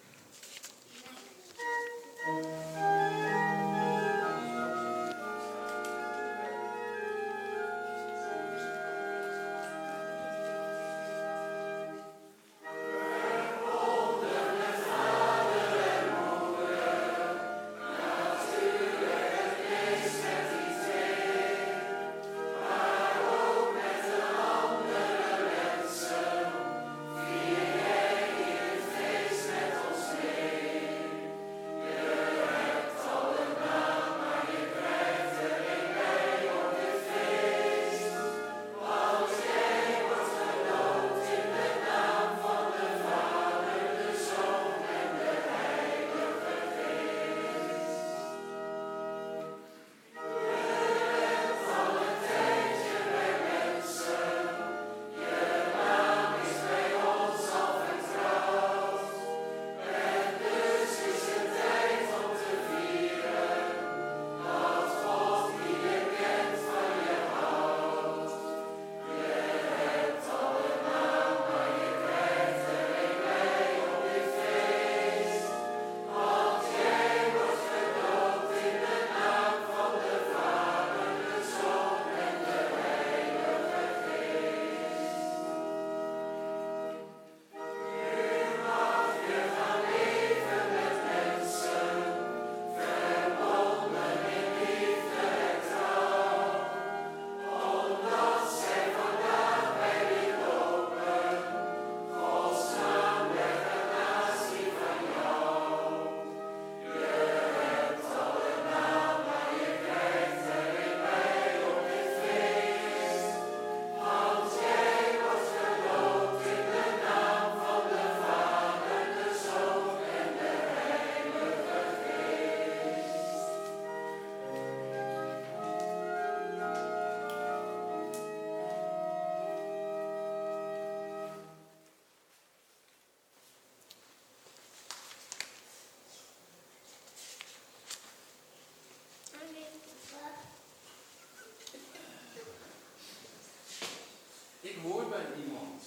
Ik hoor bij iemand.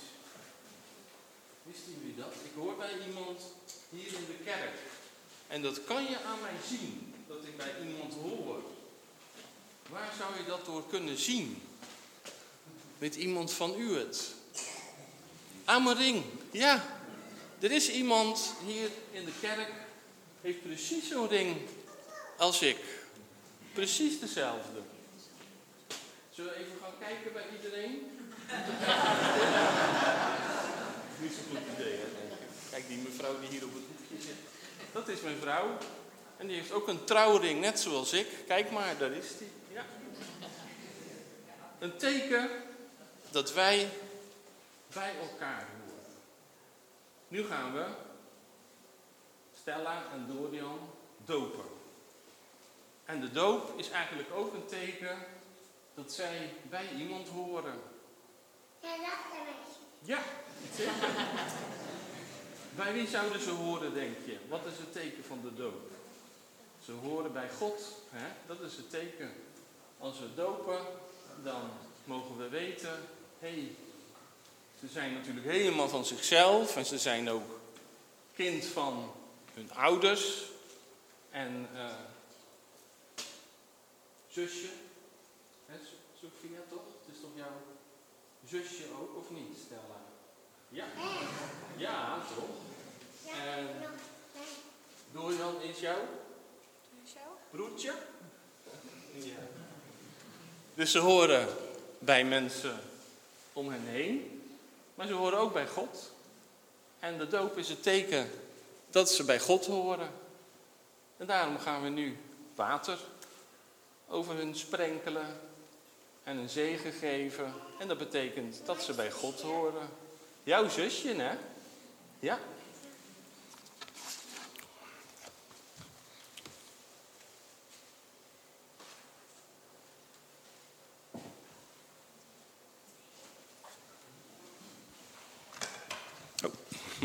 Wisten jullie dat? Ik hoor bij iemand hier in de kerk. En dat kan je aan mij zien, dat ik bij iemand hoor. Waar zou je dat door kunnen zien? Weet iemand van u het? Aan mijn ring, ja. Er is iemand hier in de kerk, heeft precies zo'n ring als ik. Precies dezelfde. Zullen we even gaan kijken bij iedereen? Niet zo'n goed idee, hè? Kijk, die mevrouw die hier op het hoekje zit. Dat is mijn vrouw. En die heeft ook een trouwring, net zoals ik. Kijk maar, daar is die. Ja. Een teken dat wij bij elkaar horen. Nu gaan we Stella en Dorian dopen. En de doop is eigenlijk ook een teken dat zij bij iemand horen. Ja, dat een beetje. Ja, zeker. Bij wie zouden ze horen, denk je? Wat is het teken van de doop? Ze horen bij God, hè? Dat is het teken. als we dopen, dan mogen we weten, hé, hey, ze zijn natuurlijk helemaal van zichzelf en ze zijn ook kind van hun ouders en uh, zusje. Hè, Sophia toch? Het is toch jouw zusje ook, of niet, Stella? Ja, ja toch? En Dorian is jouw broertje? Ja. Dus ze horen bij mensen om hen heen, maar ze horen ook bij God. En de doop is het teken dat ze bij God horen. En daarom gaan we nu water over hun sprenkelen en een zegen geven. En dat betekent dat ze bij God horen. Jouw zusje, hè? Ja. Oh.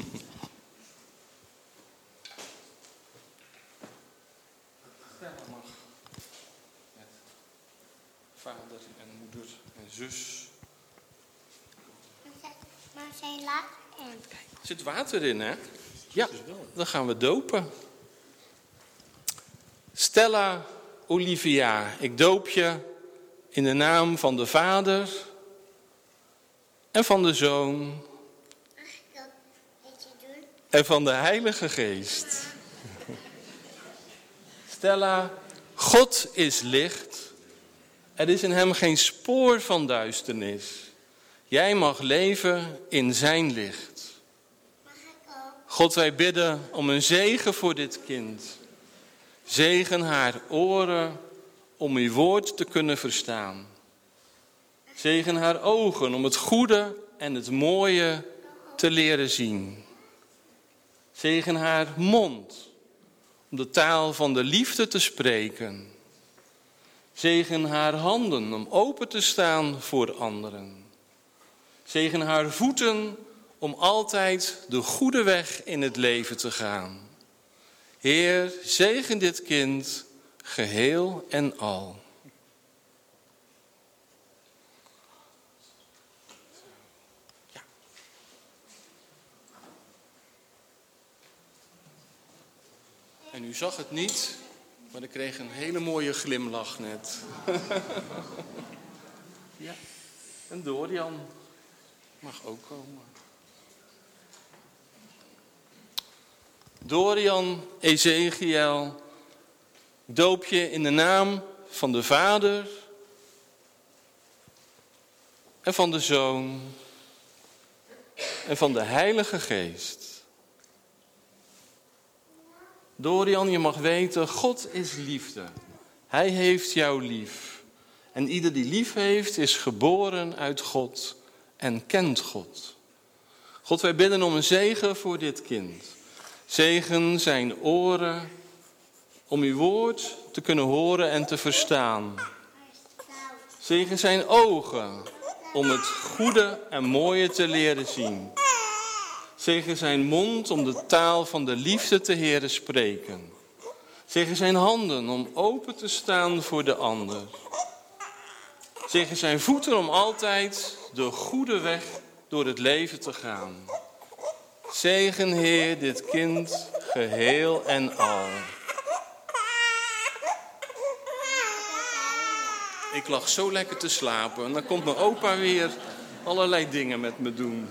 Stella mag met vader en moeder en zus. Maar zijn laat in. Er zit water in, hè? Ja, dan gaan we dopen. Stella Olivia, ik doop je in de naam van de Vader en van de Zoon Mag ik dat beetje doen? en van de Heilige Geest. Stella, God is licht. Er is in hem geen spoor van duisternis. Jij mag leven in zijn licht. Mag ik ook? God, wij bidden om een zegen voor dit kind. Zegen haar oren om uw woord te kunnen verstaan. Zegen haar ogen om het goede en het mooie te leren zien. Zegen haar mond om de taal van de liefde te spreken. Zegen haar handen om open te staan voor anderen. Zegen haar voeten om altijd de goede weg in het leven te gaan. Heer, zegen dit kind geheel en al. Ja. En u zag het niet, maar ik kreeg een hele mooie glimlach net. Ja. En Dorian mag ook komen. Dorian Ezekiel, doop je in de naam van de Vader en van de Zoon en van de Heilige Geest. Dorian, je mag weten, God is liefde. Hij heeft jou lief. En ieder die lief heeft, is geboren uit God en kent God. God, wij bidden om een zegen voor dit kind. Zegen zijn oren om uw woord te kunnen horen en te verstaan. Zegen zijn ogen om het goede en mooie te leren zien. Zegen zijn mond om de taal van de liefde te leren spreken. Zegen zijn handen om open te staan voor de ander. Zegen zijn voeten om altijd de goede weg door het leven te gaan. Zegen, Heer, dit kind geheel en al. Ik lag zo lekker te slapen en dan komt mijn opa weer allerlei dingen met me doen.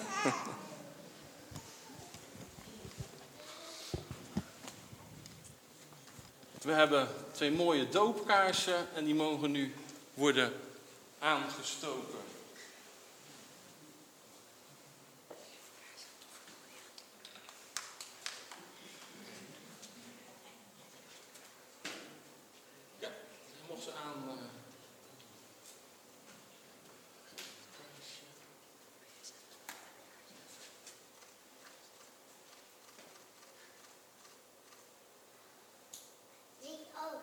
We hebben twee mooie doopkaarsen en die mogen nu worden aangestoken. Ja, je mocht ze aan. Uh... Ik ook.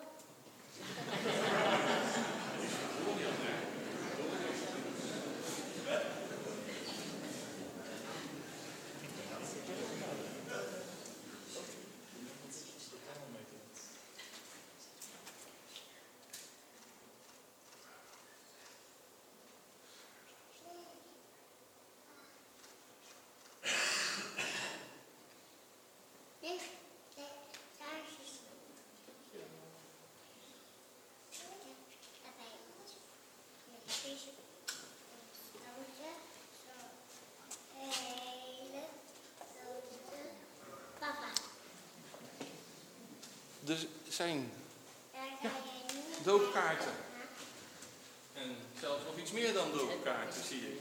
er zijn ja, doopkaarten. En zelfs nog iets meer dan doopkaarten, zie ik.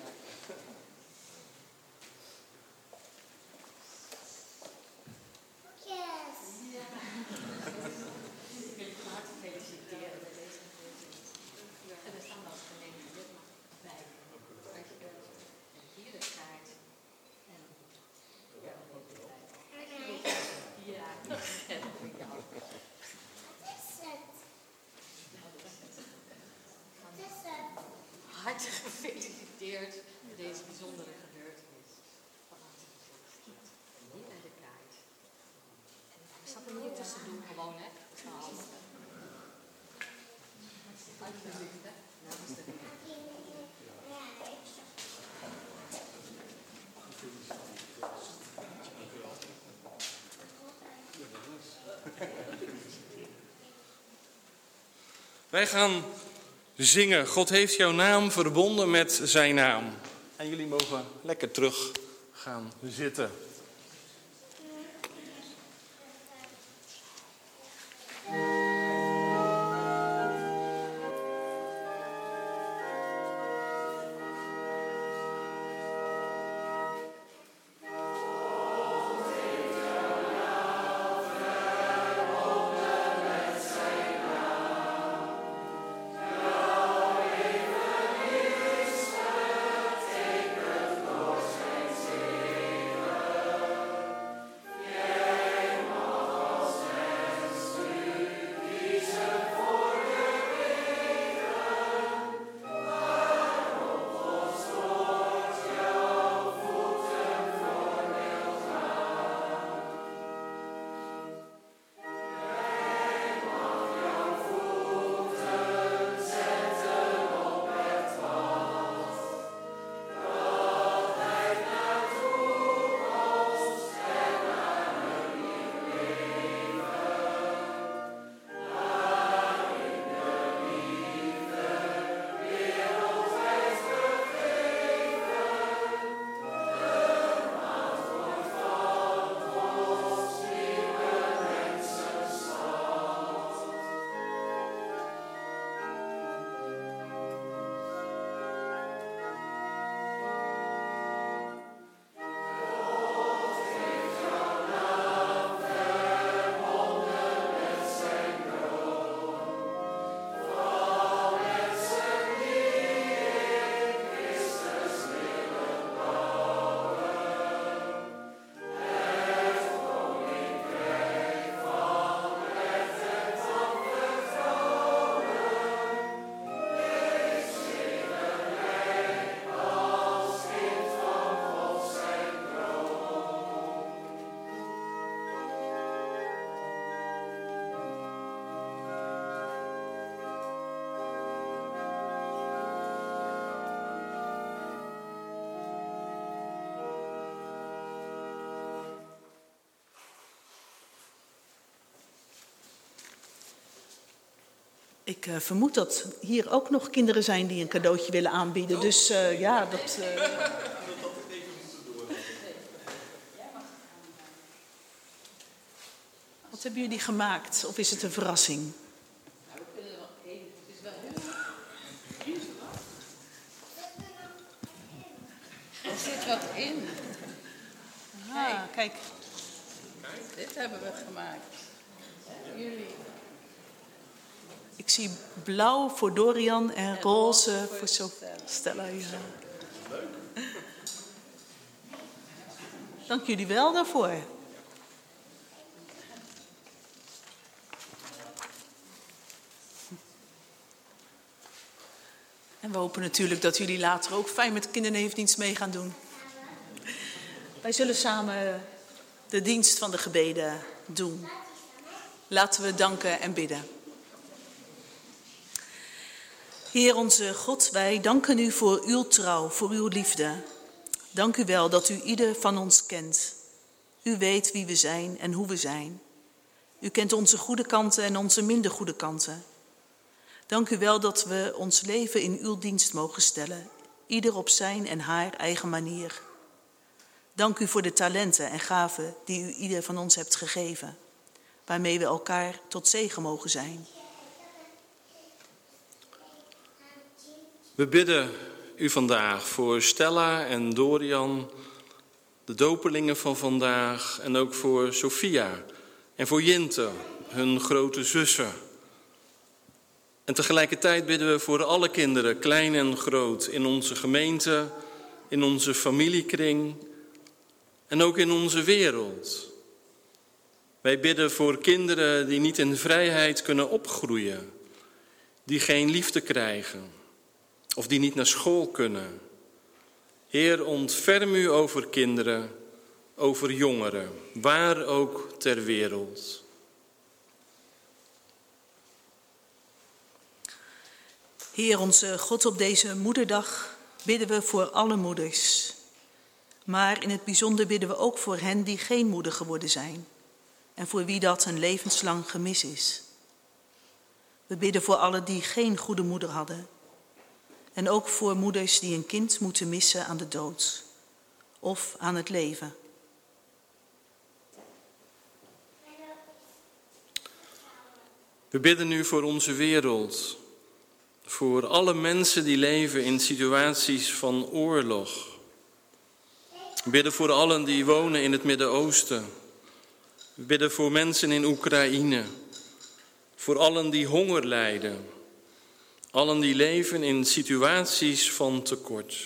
Hartelijk gefeliciteerd met deze bijzondere gebeurtenis. Hier bij de kaart. Ik zat er niet tussen doen, gewoon hè. Uitgezicht hè. Nou, is het Wij gaan zingen. God heeft jouw naam verbonden met zijn naam. En jullie mogen lekker terug gaan zitten. Ik uh, vermoed dat hier ook nog kinderen zijn die een cadeautje willen aanbieden. Dus uh, ja, dat... Uh... Wat hebben jullie gemaakt? Of is het een verrassing? Nou, we kunnen er nog één. Het is wel heel... Er zit wat in. Ah, kijk. Dit hebben we gemaakt. Jullie. Ik zie blauw voor Dorian en roze voor so Stella. Ja. Leuk. Dank jullie wel daarvoor. En we hopen natuurlijk dat jullie later ook fijn met de kinderneefdienst mee gaan doen. Wij zullen samen de dienst van de gebeden doen. Laten we danken en bidden. Heer onze God, wij danken u voor uw trouw, voor uw liefde. Dank u wel dat u ieder van ons kent. U weet wie we zijn en hoe we zijn. U kent onze goede kanten en onze minder goede kanten. Dank u wel dat we ons leven in uw dienst mogen stellen, ieder op zijn en haar eigen manier. Dank u voor de talenten en gaven die u ieder van ons hebt gegeven. waarmee we elkaar tot zegen mogen zijn. We bidden u vandaag voor Stella en Dorian, de dopelingen van vandaag, en ook voor Sophia en voor Jinte, hun grote zussen. En tegelijkertijd bidden we voor alle kinderen, klein en groot, in onze gemeente, in onze familiekring en ook in onze wereld. Wij bidden voor kinderen die niet in vrijheid kunnen opgroeien, die geen liefde krijgen of die niet naar school kunnen. Heer, ontferm u over kinderen, over jongeren, waar ook ter wereld. Heer, onze God, op deze moederdag bidden we voor alle moeders. Maar in het bijzonder bidden we ook voor hen die geen moeder geworden zijn en voor wie dat een levenslang gemis is. We bidden voor allen die geen goede moeder hadden. En ook voor moeders die een kind moeten missen aan de dood of aan het leven. We bidden nu voor onze wereld, voor alle mensen die leven in situaties van oorlog. We bidden voor allen die wonen in het Midden-Oosten. We bidden voor mensen in Oekraïne, voor allen die honger lijden. Allen die leven in situaties van tekort.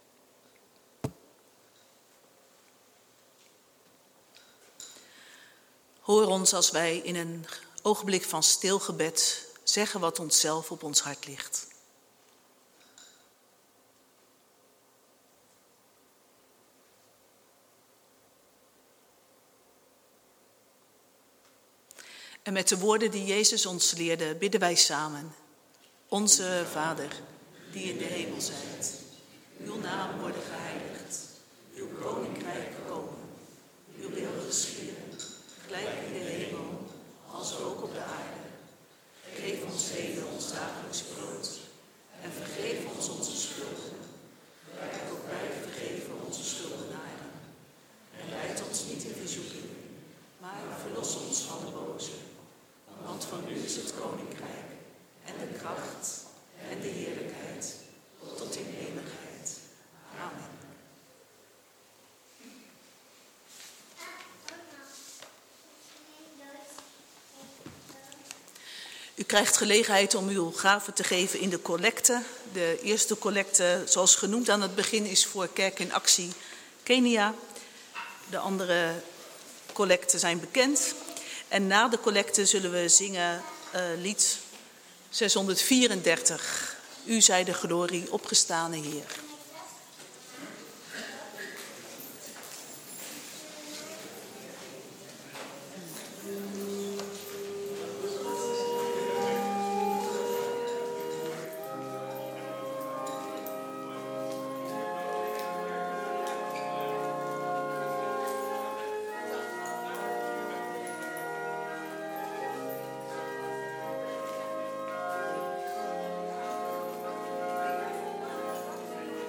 Hoor ons als wij in een ogenblik van stilgebed zeggen wat onszelf op ons hart ligt. En met de woorden die Jezus ons leerde, bidden wij samen. Onze Vader, die in de hemel zijt, uw naam worden geheiligd, uw koninkrijk komen, uw wil geschieden, gelijk in de hemel, als ook op de aarde. Geef ons heden ons dagelijks brood en vergeef ons onze schulden, gelijk ook wij vergeven onze schuldenaren. En leid ons niet in verzoeking, maar verlos ons van de boze. Want van u is het koninkrijk en de kracht en de heerlijkheid tot in eeuwigheid. Amen. U krijgt gelegenheid om uw gaven te geven in de collecte. De eerste collecte, zoals genoemd aan het begin, is voor Kerk in Actie Kenia. De andere collecten zijn bekend. En na de collecte zullen we zingen uh, lied zeshonderdvierendertig. U zij de glorie, opgestane Heer. Thank you.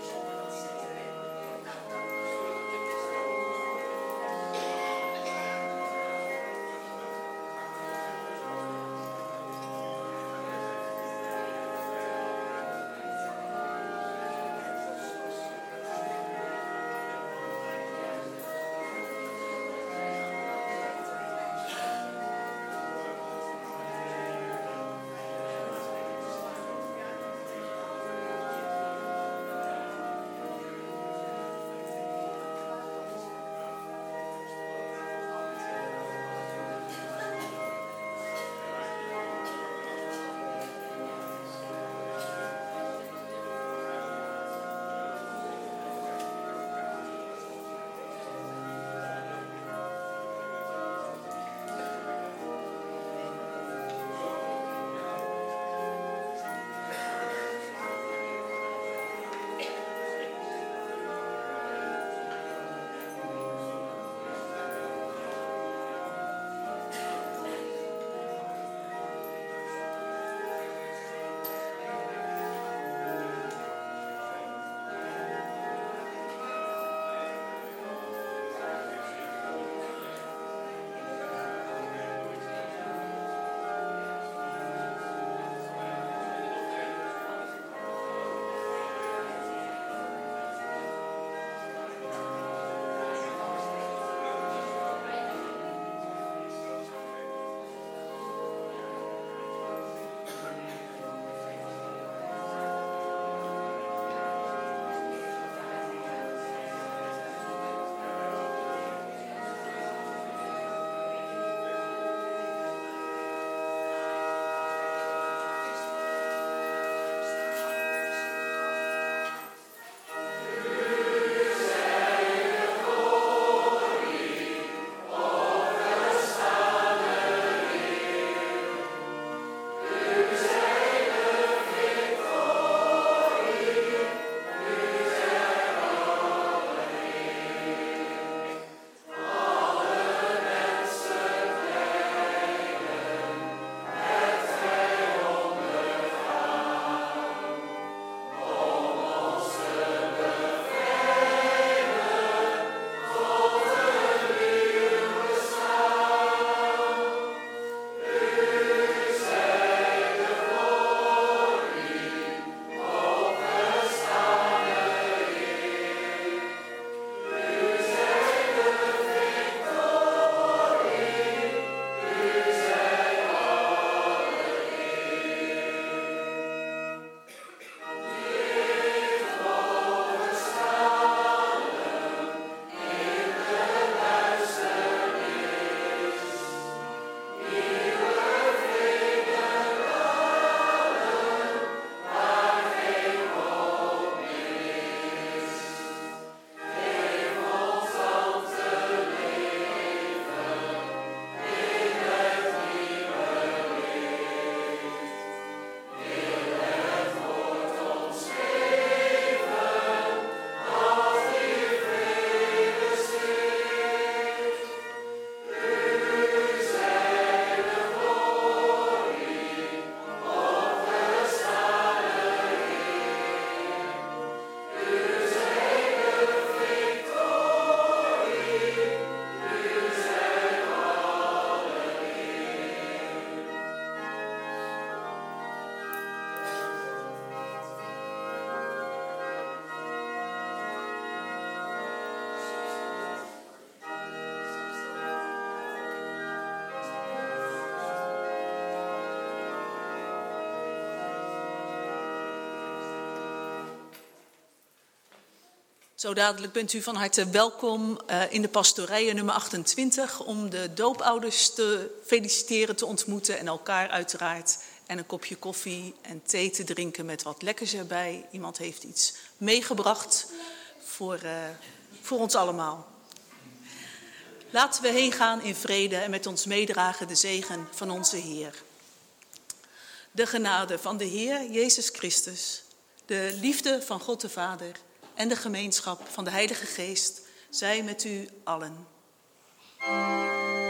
Zo dadelijk bent u van harte welkom uh, in de pastorije nummer achtentwintig om de doopouders te feliciteren, te ontmoeten en elkaar uiteraard. En een kopje koffie en thee te drinken met wat lekkers erbij. Iemand heeft iets meegebracht voor, uh, voor ons allemaal. Laten we heen gaan in vrede en met ons meedragen de zegen van onze Heer. De genade van de Heer Jezus Christus, de liefde van God de Vader en de gemeenschap van de Heilige Geest zij met u allen.